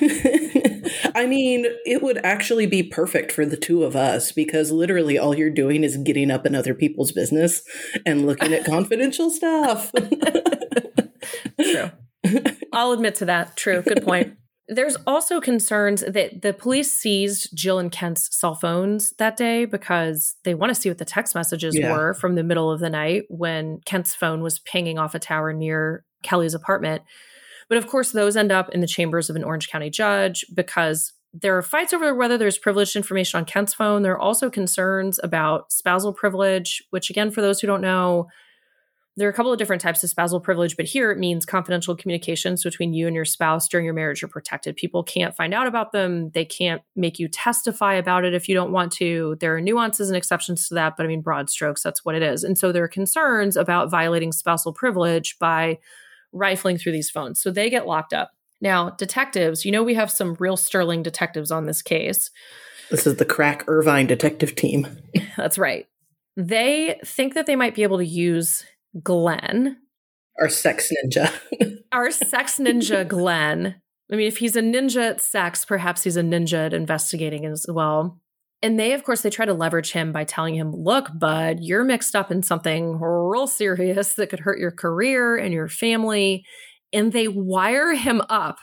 I mean, it would actually be perfect for the two of us because literally all you're doing is getting up in other people's business and looking at confidential stuff. True. I'll admit to that. True. Good point. There's also concerns that the police seized Jill and Kent's cell phones that day because they want to see what the text messages were from the middle of the night when Kent's phone was pinging off a tower near Kelly's apartment. But of course, those end up in the chambers of an Orange County judge because there are fights over whether there's privileged information on Kent's phone. There are also concerns about spousal privilege, which again, for those who don't know, there are a couple of different types of spousal privilege, but here it means confidential communications between you and your spouse during your marriage are protected. People can't find out about them. They can't make you testify about it if you don't want to. There are nuances and exceptions to that, but I mean, broad strokes, that's what it is. And so there are concerns about violating spousal privilege by rifling through these phones. So they get locked up. Now, detectives, we have some real sterling detectives on this case. This is the crack Irvine detective team. That's right. They think that they might be able to use Glenn. Our sex ninja. Our sex ninja, Glenn. I mean, if he's a ninja at sex, perhaps he's a ninja at investigating as well. And they, of course, they try to leverage him by telling him, look, bud, you're mixed up in something real serious that could hurt your career and your family. And they wire him up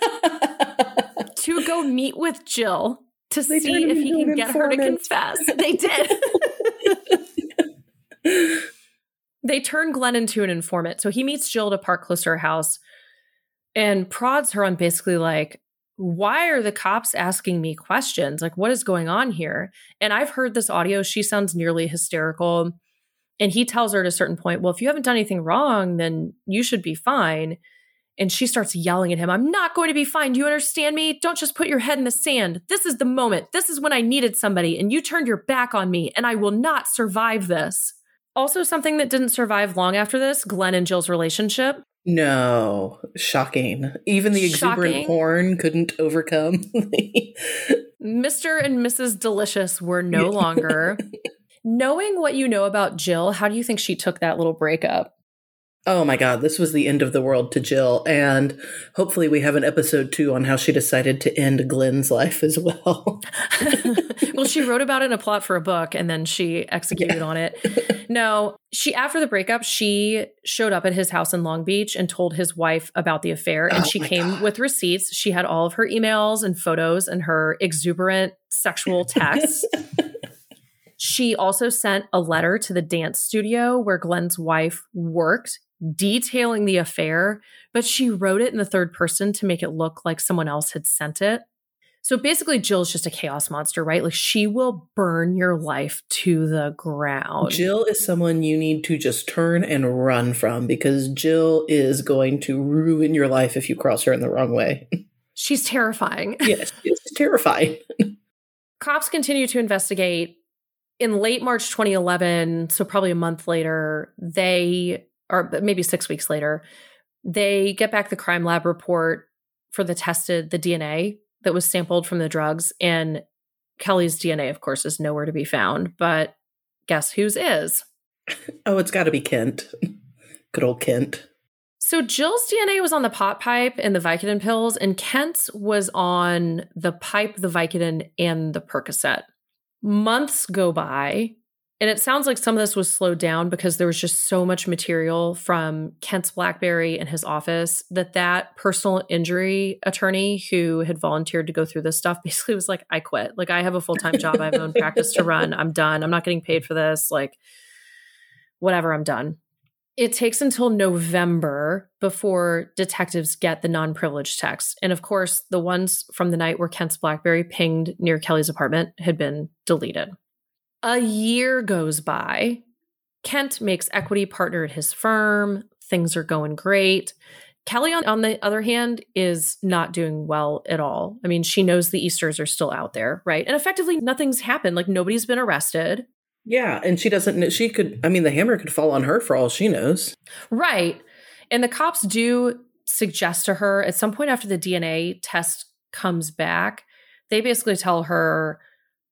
to go meet with Jill to see if he can get her to confess. They did. They turn Glenn into an informant. So he meets Jill at a park close to her house and prods her on basically like, why are the cops asking me questions? Like, what is going on here? And I've heard this audio. She sounds nearly hysterical. And he tells her at a certain point, well, if you haven't done anything wrong, then you should be fine. And she starts yelling at him, I'm not going to be fine. Do you understand me? Don't just put your head in the sand. This is the moment. This is when I needed somebody. And you turned your back on me. And I will not survive this. Also, something that didn't survive long after this, Glenn and Jill's relationship. No, shocking. Even the exuberant porn couldn't overcome. Mr. and Mrs. Delicious were no longer. Knowing what you know about Jill, how do you think she took that little breakup? Oh my God, this was the end of the world to Jill. And hopefully we have an episode 2 on how she decided to end Glenn's life as well. Well, she wrote about it in a plot for a book and then she executed on it. No, after the breakup, she showed up at his house in Long Beach and told his wife about the affair. And she came with receipts. She had all of her emails and photos and her exuberant sexual texts. She also sent a letter to the dance studio where Glenn's wife worked, detailing the affair, but she wrote it in the third person to make it look like someone else had sent it. So basically, Jill's just a chaos monster, right? Like, she will burn your life to the ground. Jill is someone you need to just turn and run from, because Jill is going to ruin your life if you cross her in the wrong way. She's terrifying. Yes, it's terrifying. Cops continue to investigate. In late March 2011, so probably a month later, or maybe 6 weeks later, they get back the crime lab report for the DNA that was sampled from the drugs. And Kelly's DNA, of course, is nowhere to be found. But guess whose is? Oh, it's got to be Kent. Good old Kent. So Jill's DNA was on the pot pipe and the Vicodin pills, and Kent's was on the pipe, the Vicodin, and the Percocet. Months go by, and it sounds like some of this was slowed down because there was just so much material from Kent's BlackBerry in his office that personal injury attorney who had volunteered to go through this stuff basically was like, I quit. Like, I have a full-time job. I have my own practice to run. I'm done. I'm not getting paid for this. Like, whatever, I'm done. It takes until November before detectives get the non-privileged texts. And of course, the ones from the night where Kent's BlackBerry pinged near Kelly's apartment had been deleted. A year goes by. Kent makes equity partner at his firm. Things are going great. Kelly, on the other hand, is not doing well at all. I mean, she knows the Easters are still out there, right? And effectively, nothing's happened. Like, nobody's been arrested. Yeah, and she doesn't know. The hammer could fall on her for all she knows. Right. And the cops do suggest to her at some point after the DNA test comes back, they basically tell her,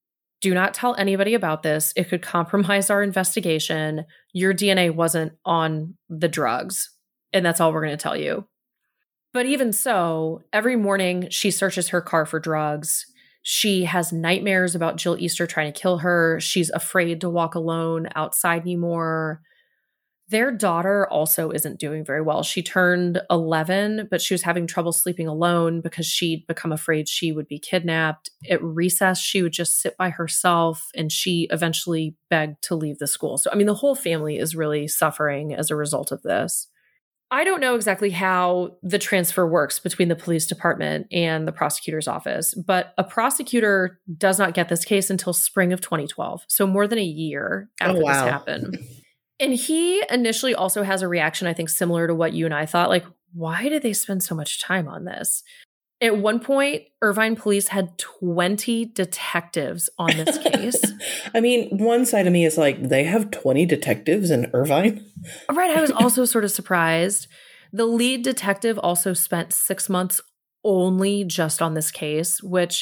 do not tell anybody about this. It could compromise our investigation. Your DNA wasn't on the drugs. And that's all we're going to tell you. But even so, every morning she searches her car for drugs. She has nightmares about Jill Easter trying to kill her. She's afraid to walk alone outside anymore. Their daughter also isn't doing very well. She turned 11, but she was having trouble sleeping alone because she'd become afraid she would be kidnapped. At recess, she would just sit by herself, and she eventually begged to leave the school. So, I mean, the whole family is really suffering as a result of this. I don't know exactly how the transfer works between the police department and the prosecutor's office, but a prosecutor does not get this case until spring of 2012. So more than a year after this happened. And he initially also has a reaction, I think, similar to what you and I thought. Like, why did they spend so much time on this? At one point, Irvine police had 20 detectives on this case. I mean, one side of me is like, they have 20 detectives in Irvine? Right. I was also sort of surprised. The lead detective also spent 6 months only just on this case, which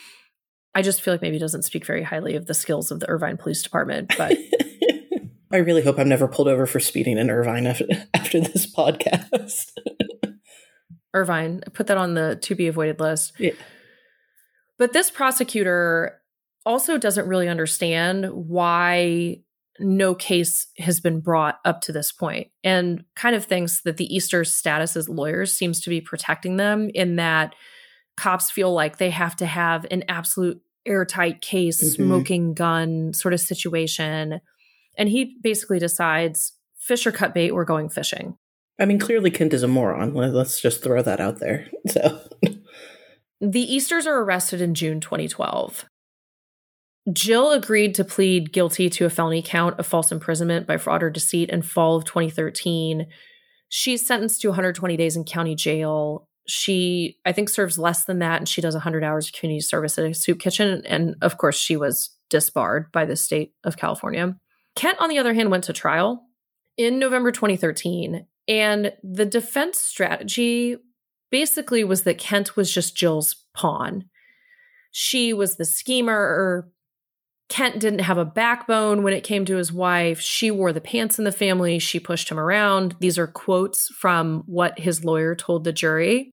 I just feel like maybe doesn't speak very highly of the skills of the Irvine Police Department. But I really hope I'm never pulled over for speeding in Irvine after this podcast. Irvine, put that on the to be avoided list. Yeah. But this prosecutor also doesn't really understand why no case has been brought up to this point, and kind of thinks that the Easter's status as lawyers seems to be protecting them, in that cops feel like they have to have an absolute airtight case, smoking gun sort of situation. And he basically decides, fish or cut bait, we're going fishing. I mean, clearly Kent is a moron. Let's just throw that out there. So, the Easters are arrested in June 2012. Jill agreed to plead guilty to a felony count of false imprisonment by fraud or deceit in fall of 2013. She's sentenced to 120 days in county jail. She, I think, serves less than that, and she does 100 hours of community service at a soup kitchen. And of course, she was disbarred by the state of California. Kent, on the other hand, went to trial in November 2013. And the defense strategy basically was that Kent was just Jill's pawn. She was the schemer. Kent didn't have a backbone when it came to his wife. She wore the pants in the family. She pushed him around. These are quotes from what his lawyer told the jury.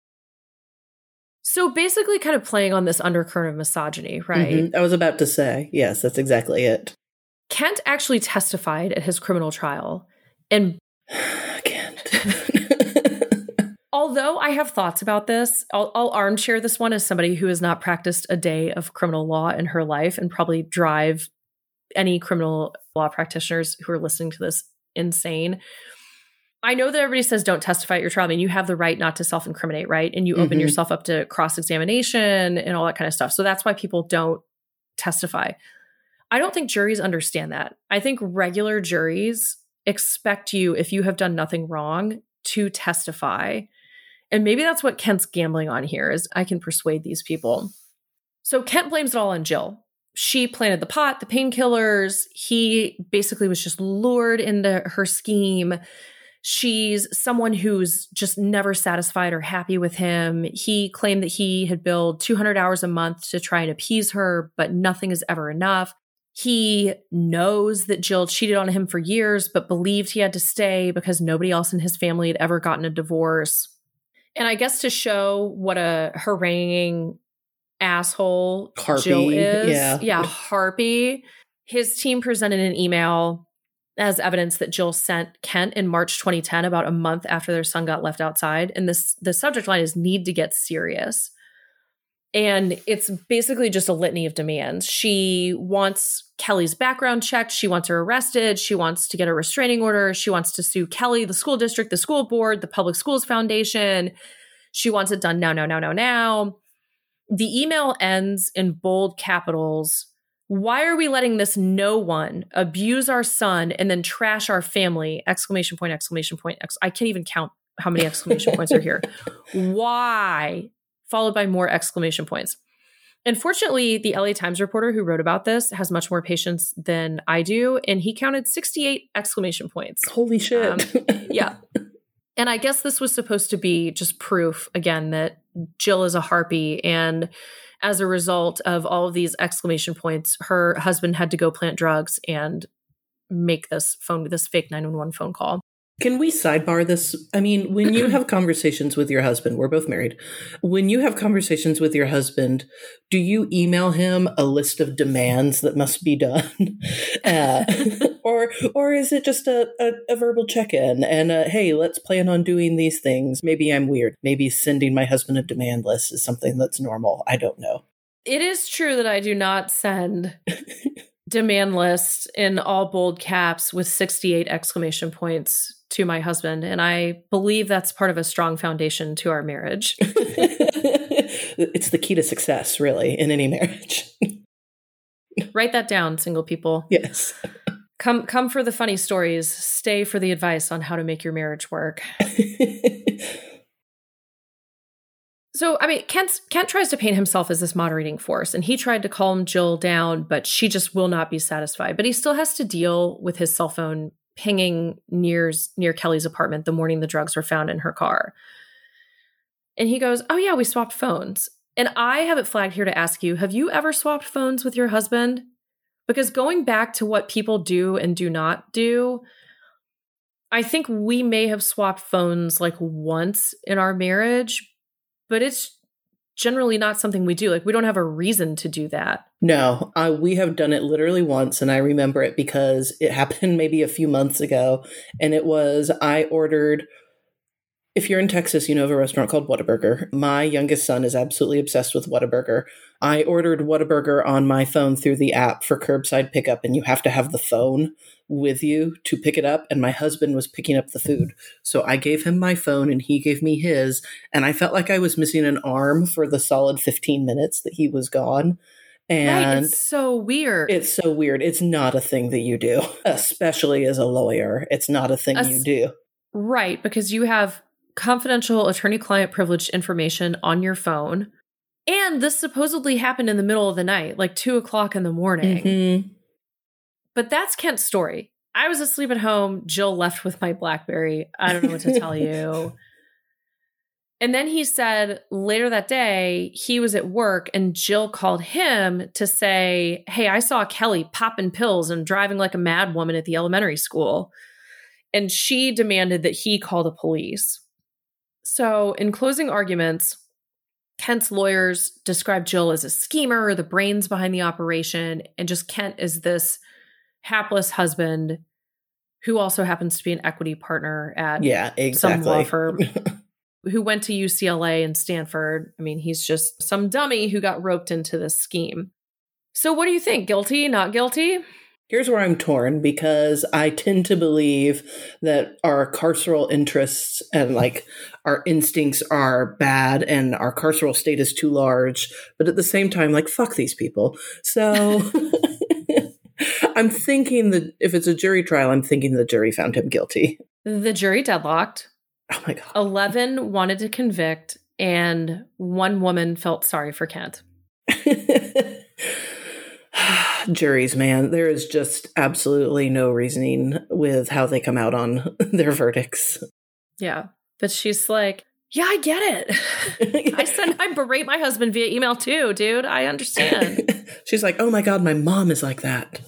So basically kind of playing on this undercurrent of misogyny, right? Mm-hmm. I was about to say, yes, that's exactly it. Kent actually testified at his criminal trial. And although I have thoughts about this, I'll armchair this one as somebody who has not practiced a day of criminal law in her life and probably drive any criminal law practitioners who are listening to this insane. I know that everybody says don't testify at your trial. I mean, you have the right not to self-incriminate, right? And you open yourself up to cross-examination and all that kind of stuff. So that's why people don't testify. I don't think juries understand that. I think regular juries expect you, if you have done nothing wrong, to testify. And maybe that's what Kent's gambling on here, is I can persuade these people. So Kent blames it all on Jill. She planted the pot, the painkillers. He basically was just lured into her scheme. She's someone who's just never satisfied or happy with him. He claimed that he had billed 200 hours a month to try and appease her, but nothing is ever enough. He knows that Jill cheated on him for years, but believed he had to stay because nobody else in his family had ever gotten a divorce. And I guess to show what a haranguing asshole Harpy. Jill is. Yeah, harpy. His team presented an email as evidence that Jill sent Kent in March 2010, about a month after their son got left outside. And the subject line is "need to get serious." And it's basically just a litany of demands. She wants Kelly's background checked. She wants her arrested. She wants to get a restraining order. She wants to sue Kelly, the school district, the school board, the Public Schools Foundation. She wants it done now, now, now, now, now. The email ends in bold capitals. "Why are we letting this no one abuse our son and then trash our family?" Exclamation point, exclamation point. I can't even count how many exclamation points are here. Why? Followed by more exclamation points. Unfortunately, the LA Times reporter who wrote about this has much more patience than I do, and he counted 68 exclamation points. Holy shit. Yeah. And I guess this was supposed to be just proof, again, that Jill is a harpy, and as a result of all of these exclamation points, her husband had to go plant drugs and make this fake 911 phone call. Can we sidebar this? I mean, when you have conversations with your husband, we're both married. When you have conversations with your husband, do you email him a list of demands that must be done? Or is it just a verbal check-in and hey, let's plan on doing these things? Maybe I'm weird. Maybe sending my husband a demand list is something that's normal. I don't know. It is true that I do not send demand lists in all bold caps with 68 exclamation points to my husband. And I believe that's part of a strong foundation to our marriage. It's the key to success, really, in any marriage. Write that down, single people. Yes. Come for the funny stories. Stay for the advice on how to make your marriage work. So, I mean, Kent tries to paint himself as this moderating force, and he tried to calm Jill down, but she just will not be satisfied. But he still has to deal with his cell phone pinging near Kelly's apartment the morning the drugs were found in her car. And he goes, "Oh yeah, we swapped phones." And I have it flagged here to ask you, have you ever swapped phones with your husband? Because going back to what people do and do not do, I think we may have swapped phones like once in our marriage, but it's generally not something we do. Like, we don't have a reason to do that. No, we have done it literally once, and I remember it because it happened maybe a few months ago, and it was, I ordered, if you're in Texas, you know of a restaurant called Whataburger. My youngest son is absolutely obsessed with Whataburger. I ordered Whataburger on my phone through the app for curbside pickup, and you have to have the phone with you to pick it up, and my husband was picking up the food. So I gave him my phone and he gave me his, and I felt like I was missing an arm for the solid 15 minutes that he was gone. And right, it's so weird. It's so weird. It's not a thing that you do, especially as a lawyer. It's not a thing you do. Right, because you have confidential attorney-client privileged information on your phone. And this supposedly happened in the middle of the night, like 2:00 in the morning. Mm-hmm. But that's Kent's story. I was asleep at home. Jill left with my BlackBerry. I don't know what to tell you. And then he said later that day, he was at work and Jill called him to say, hey, I saw Kelly popping pills and driving like a mad woman at the elementary school. And she demanded that he call the police. So in closing arguments, Kent's lawyers described Jill as a schemer, the brains behind the operation, and just Kent as this hapless husband who also happens to be an equity partner at some law firm. Who went to UCLA and Stanford. I mean, he's just some dummy who got roped into this scheme. So what do you think? Guilty, not guilty? Here's where I'm torn, because I tend to believe that our carceral interests and like our instincts are bad and our carceral state is too large. But at the same time, like, fuck these people. So I'm thinking that if it's a jury trial, I'm thinking the jury found him guilty. The jury deadlocked. Oh my God. 11 wanted to convict, and 1 woman felt sorry for Kent. Juries, man, there is just absolutely no reasoning with how they come out on their verdicts. Yeah. But she's like, yeah, I get it. I berate my husband via email too, dude. I understand. She's like, oh my God, my mom is like that.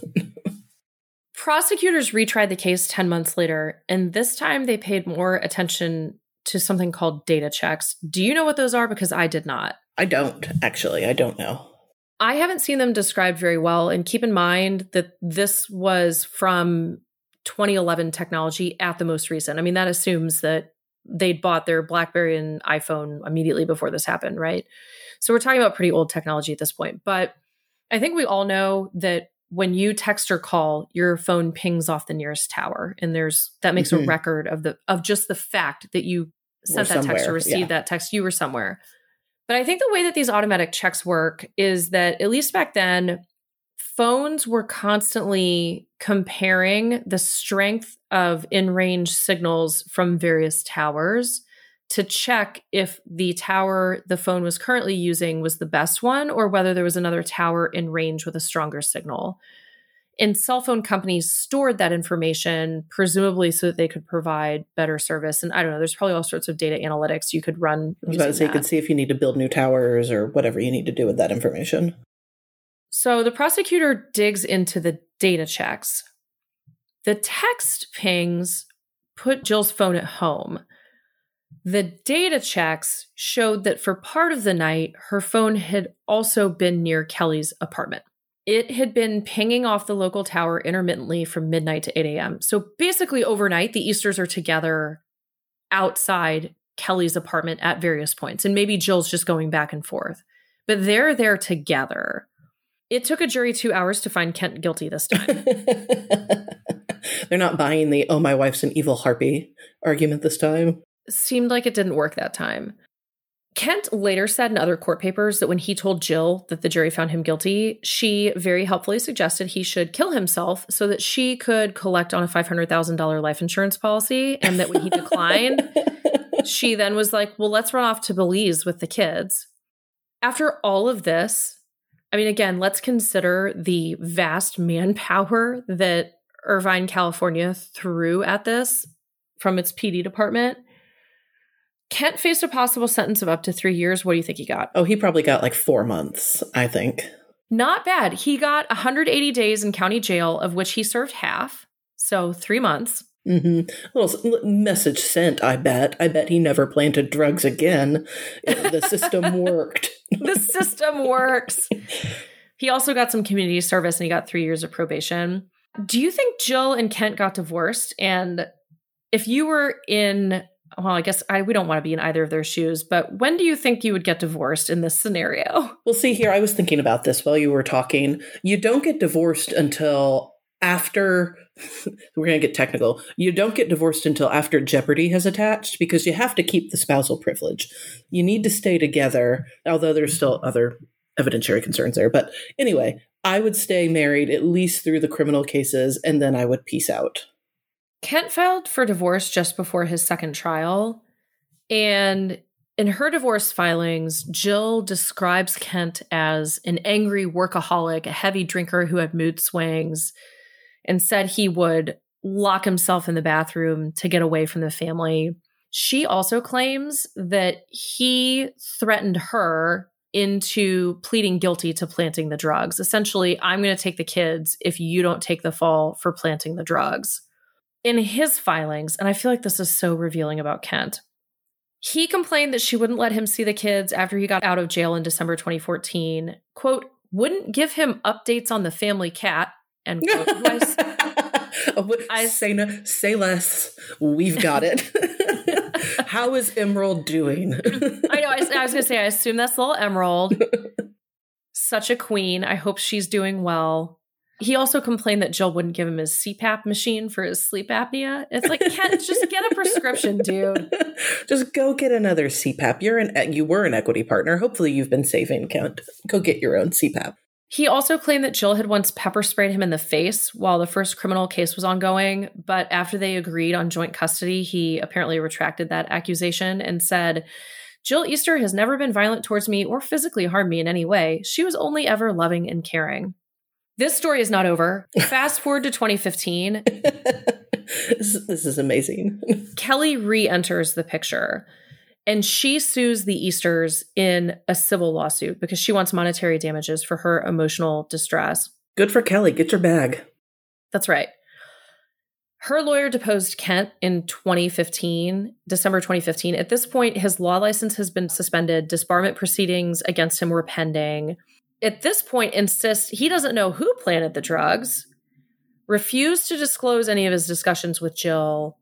Prosecutors retried the case 10 months later, and this time they paid more attention to something called data checks. Do you know what those are? Because I did not. I don't, actually. I don't know. I haven't seen them described very well. And keep in mind that this was from 2011 technology at the most recent. I mean, that assumes that they'd bought their BlackBerry and iPhone immediately before this happened, right? So we're talking about pretty old technology at this point. But I think we all know that when you text or call, your phone pings off the nearest tower, and that makes a record of just the fact that you sent that text or received that text. You were somewhere. But I think the way that these automatic checks work is that, at least back then, phones were constantly comparing the strength of in-range signals from various towers to check if the tower the phone was currently using was the best one, or whether there was another tower in range with a stronger signal. And cell phone companies stored that information, presumably so that they could provide better service. And I don't know, there's probably all sorts of data analytics you could run. I was about to say, you could see if you need to build new towers or whatever you need to do with that information. So the prosecutor digs into the data checks. The text pings put Jill's phone at home. The data checks showed that for part of the night, her phone had also been near Kelly's apartment. It had been pinging off the local tower intermittently from midnight to 8 a.m. So basically overnight, the Easters are together outside Kelly's apartment at various points. And maybe Jill's just going back and forth. But they're there together. It took a jury 2 hours to find Kent guilty this time. They're not buying the, oh, my wife's an evil harpy argument this time. Seemed like it didn't work that time. Kent later said in other court papers that when he told Jill that the jury found him guilty, she very helpfully suggested he should kill himself so that she could collect on a $500,000 life insurance policy, and that when he declined, she then was like, well, let's run off to Belize with the kids. After all of this, I mean, again, let's consider the vast manpower that Irvine, California threw at this from its PD department. Kent faced a possible sentence of up to 3 years. What do you think he got? Oh, he probably got like 4 months, I think. Not bad. He got 180 days in county jail, of which he served half. So 3 months. Mm-hmm. Little message sent, I bet. I bet he never planted drugs again. The system worked. The system works. He also got some community service, and he got 3 years of probation. Do you think Jill and Kent got divorced? And if you were in... Well, I guess we don't want to be in either of their shoes, but when do you think you would get divorced in this scenario? Well, see here, I was thinking about this while you were talking. You don't get divorced until after, we're going to get technical. You don't get divorced until after jeopardy has attached, because you have to keep the spousal privilege. You need to stay together, although there's still other evidentiary concerns there. But anyway, I would stay married at least through the criminal cases, and then I would peace out. Kent filed for divorce just before his second trial, and in her divorce filings, Jill describes Kent as an angry workaholic, a heavy drinker who had mood swings, and said he would lock himself in the bathroom to get away from the family. She also claims that he threatened her into pleading guilty to planting the drugs. Essentially, I'm going to take the kids if you don't take the fall for planting the drugs. In his filings, and I feel like this is so revealing about Kent, he complained that she wouldn't let him see the kids after he got out of jail in December 2014. Quote, wouldn't give him updates on the family cat, end quote. Say less. We've got it. How is Emerald doing? I know. I was going to say, I assume that's little Emerald. Such a queen. I hope she's doing well. He also complained that Jill wouldn't give him his CPAP machine for his sleep apnea. It's like, Kent, just get a prescription, dude. Just go get another CPAP. You were an equity partner. Hopefully you've been saving, Kent. Go get your own CPAP. He also claimed that Jill had once pepper sprayed him in the face while the first criminal case was ongoing. But after they agreed on joint custody, he apparently retracted that accusation and said, Jill Easter has never been violent towards me or physically harmed me in any way. She was only ever loving and caring. This story is not over. Fast forward to 2015. This is amazing. Kelly re-enters the picture, and she sues the Easters in a civil lawsuit because she wants monetary damages for her emotional distress. Good for Kelly. Get your bag. That's right. Her lawyer deposed Kent in 2015, December 2015. At this point, his law license has been suspended. Disbarment proceedings against him were pending. At this point, insists he doesn't know who planted the drugs, refused to disclose any of his discussions with Jill.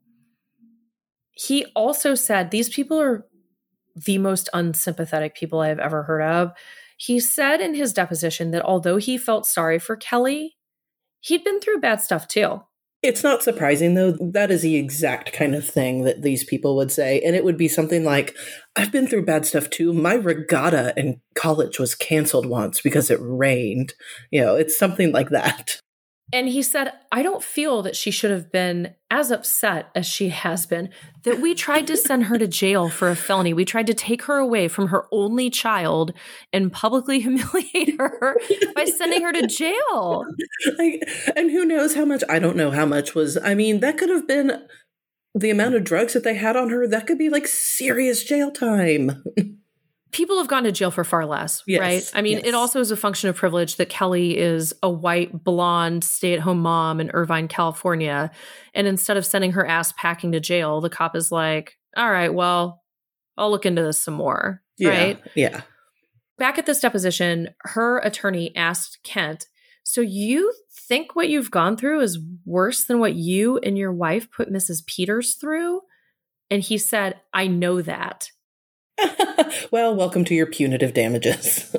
He also said these people are the most unsympathetic people I've ever heard of. He said in his deposition that although he felt sorry for Kelly, he'd been through bad stuff too. It's not surprising, though. That is the exact kind of thing that these people would say. And it would be something like, I've been through bad stuff, too. My regatta in college was canceled once because it rained. It's something like that. And he said, I don't feel that she should have been as upset as she has been, that we tried to send her to jail for a felony. We tried to take her away from her only child and publicly humiliate her by sending her to jail. And who knows how much, I don't know how much was, that could have been the amount of drugs that they had on her. That could be like serious jail time. People have gone to jail for far less, yes, right? yes. It also is a function of privilege that Kelly is a white, blonde, stay-at-home mom in Irvine, California. And instead of sending her ass packing to jail, the cop is like, all right, well, I'll look into this some more, right? Yeah. Back at this deposition, her attorney asked Kent, so you think what you've gone through is worse than what you and your wife put Mrs. Peters through? And he said, I know that. Well, welcome to your punitive damages.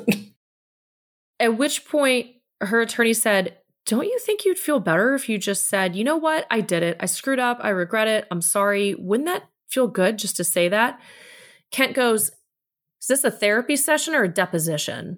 At which point, her attorney said, don't you think you'd feel better if you just said, you know what? I did it. I screwed up. I regret it. I'm sorry. Wouldn't that feel good just to say that? Kent goes, is this a therapy session or a deposition?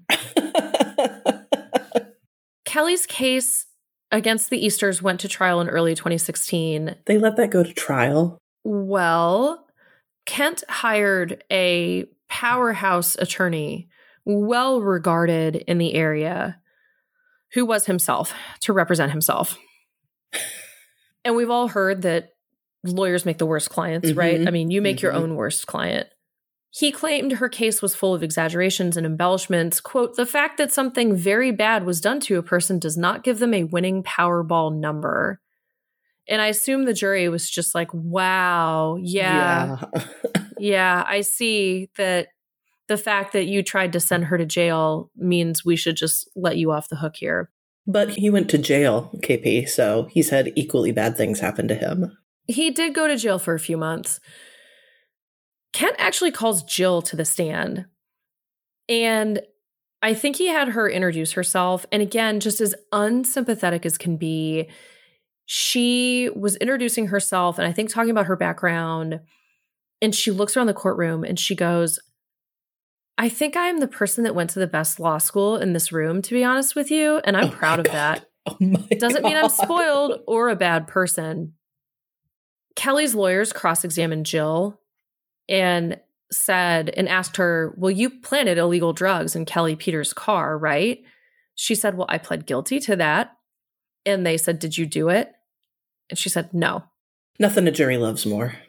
Kelly's case against the Easters went to trial in early 2016. They let that go to trial? Well, Kent hired a powerhouse attorney, well regarded in the area, who was himself, to represent himself. And we've all heard that lawyers make the worst clients, right? You make your own worst client. He claimed her case was full of exaggerations and embellishments. Quote, the fact that something very bad was done to a person does not give them a winning Powerball number. And I assume the jury was just like, wow, yeah, I see that the fact that you tried to send her to jail means we should just let you off the hook here. But he went to jail, KP, so he's had equally bad things happen to him. He did go to jail for a few months. Kent actually calls Jill to the stand. And I think he had her introduce herself. And again, just as unsympathetic as can be, she was introducing herself and I think talking about her background. And she looks around the courtroom and she goes, I think I'm the person that went to the best law school in this room, to be honest with you. And I'm proud of that. It doesn't mean I'm spoiled or a bad person. Kelly's lawyers cross-examined Jill and said and asked her, well, you planted illegal drugs in Kelly Peters' car, right? She said, well, I pled guilty to that. And they said, did you do it? And she said, no. Nothing a jury loves more.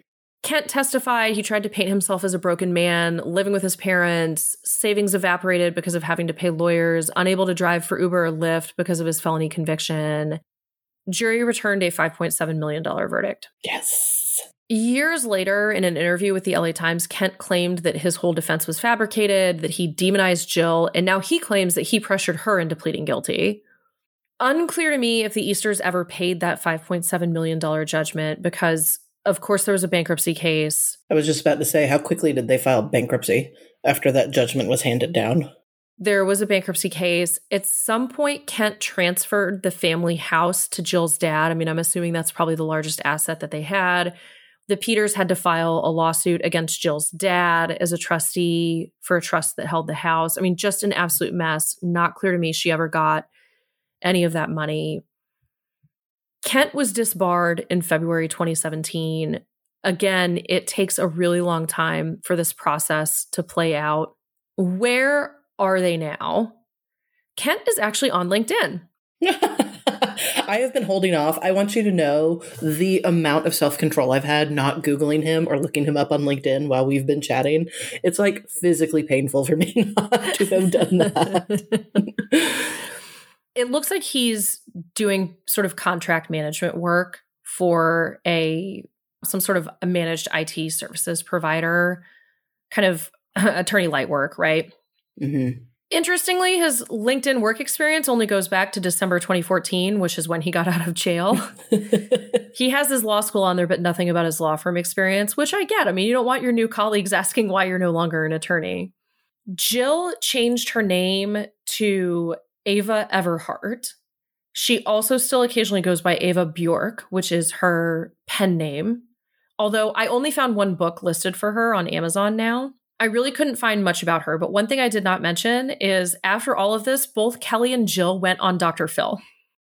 Kent testified he tried to paint himself as a broken man, living with his parents, savings evaporated because of having to pay lawyers, unable to drive for Uber or Lyft because of his felony conviction. Jury returned a $5.7 million verdict. Yes. Years later, in an interview with the LA Times, Kent claimed that his whole defense was fabricated, that he demonized Jill, and now he claims that he pressured her into pleading guilty. Unclear to me if the Easters ever paid that $5.7 million judgment because, of course, there was a bankruptcy case. I was just about to say, how quickly did they file bankruptcy after that judgment was handed down? There was a bankruptcy case. At some point, Kent transferred the family house to Jill's dad. I mean, I'm assuming that's probably the largest asset that they had. The Peters had to file a lawsuit against Jill's dad as a trustee for a trust that held the house. I mean, just an absolute mess. Not clear to me she ever got any of that money. Kent was disbarred in February 2017. Again, it takes a really long time for this process to play out. Where are they now? Kent is actually on LinkedIn. I have been holding off. I want you to know the amount of self-control I've had not Googling him or looking him up on LinkedIn while we've been chatting. It's like physically painful for me not to have done that. It looks like he's doing sort of contract management work for some sort of a managed IT services provider, kind of attorney light work, right? Mm-hmm. Interestingly, his LinkedIn work experience only goes back to December 2014, which is when he got out of jail. He has his law school on there, but nothing about his law firm experience, which I get. I mean, you don't want your new colleagues asking why you're no longer an attorney. Jill changed her name to Ava Everhart. She also still occasionally goes by Ava Bjork, which is her pen name. Although I only found one book listed for her on Amazon now. I really couldn't find much about her, but one thing I did not mention is after all of this, both Kelly and Jill went on Dr. Phil.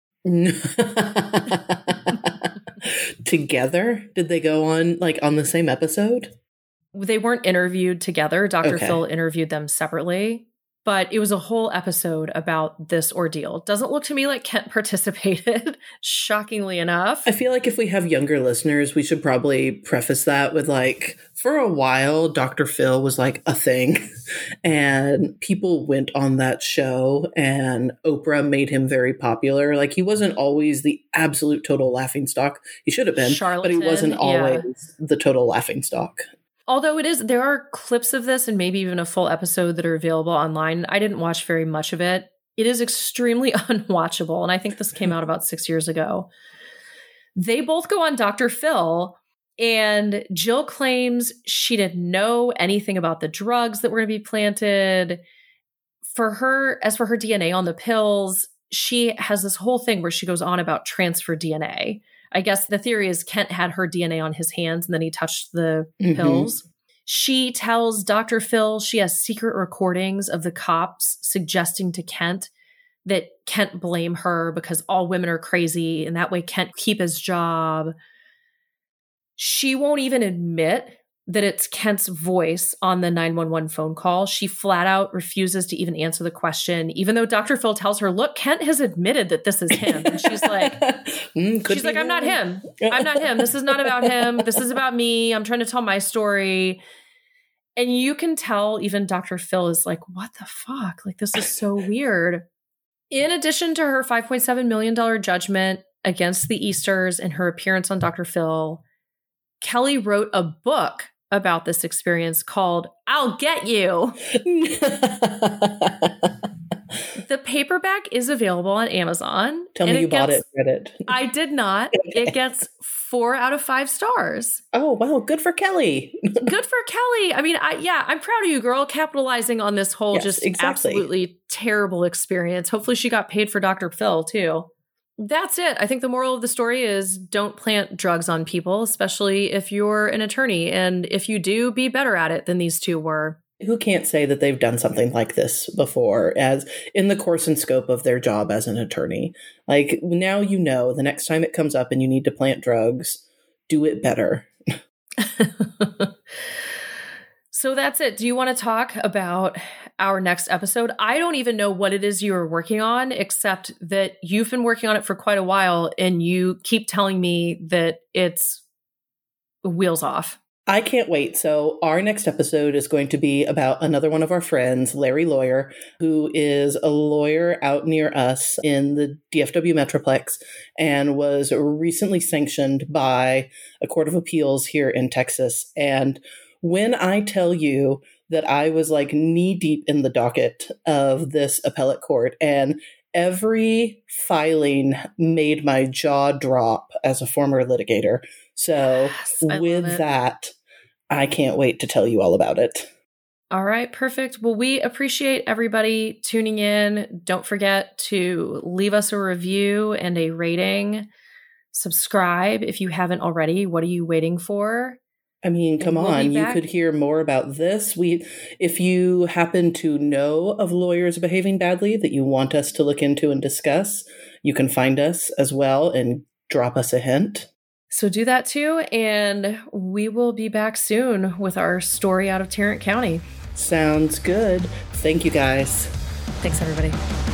Together? Did they go on on the same episode? They weren't interviewed together. Dr. Okay. Phil interviewed them separately, but it was a whole episode about this ordeal. Doesn't look to me like Kent participated, shockingly enough. I feel like if we have younger listeners, we should probably preface that with for a while, Dr. Phil was a thing and people went on that show and Oprah made him very popular. He wasn't always the absolute total laughingstock. He should have been, Charlatan, but he wasn't always the total laughingstock. Although there are clips of this and maybe even a full episode that are available online. I didn't watch very much of it. It is extremely unwatchable. And I think this came out about 6 years ago. They both go on Dr. Phil and Jill claims she didn't know anything about the drugs that were going to be planted. As for her DNA on the pills, she has this whole thing where she goes on about transfer DNA. I guess the theory is Kent had her DNA on his hands and then he touched the pills. She tells Dr. Phil she has secret recordings of the cops suggesting to Kent that Kent blame her because all women are crazy and that way Kent keep his job. She won't even admit that it's Kent's voice on the 911 phone call. She flat out refuses to even answer the question, even though Dr. Phil tells her, look, Kent has admitted that this is him. And she's like, I'm not him. I'm not him. This is not about him. This is about me. I'm trying to tell my story. And you can tell even Dr. Phil is like, what the fuck? This is so weird. In addition to her $5.7 million judgment against the Easters and her appearance on Dr. Phil, Kelly wrote a book about this experience called I'll Get You. The paperback is available on Amazon. Tell me you bought it, read it. I did not. It gets 4 out of 5 stars. Oh, wow. Good for Kelly. Good for Kelly. I mean, I'm proud of you, girl, capitalizing on this whole absolutely terrible experience. Hopefully she got paid for Dr. Phil, too. That's it. I think the moral of the story is don't plant drugs on people, especially if you're an attorney. And if you do, be better at it than these two were. Who can't say that they've done something like this before as in the course and scope of their job as an attorney? Now you know the next time it comes up and you need to plant drugs, do it better. So that's it. Do you want to talk about our next episode? I don't even know what it is you are working on, except that you've been working on it for quite a while and you keep telling me that it's wheels off. I can't wait. So, our next episode is going to be about another one of our friends, Larry Lawyer, who is a lawyer out near us in the DFW Metroplex and was recently sanctioned by a court of appeals here in Texas. And when I tell you that I was like knee deep in the docket of this appellate court, and every filing made my jaw drop as a former litigator. So Yes, with that, I can't wait to tell you all about it. All right, perfect. Well, we appreciate everybody tuning in. Don't forget to leave us a review and a rating. Subscribe if you haven't already. What are you waiting for? I mean, come on, you could hear more about this. If you happen to know of lawyers behaving badly that you want us to look into and discuss, you can find us as well and drop us a hint. So do that too, and we will be back soon with our story out of Tarrant County. Sounds good. Thank you, guys. Thanks, everybody.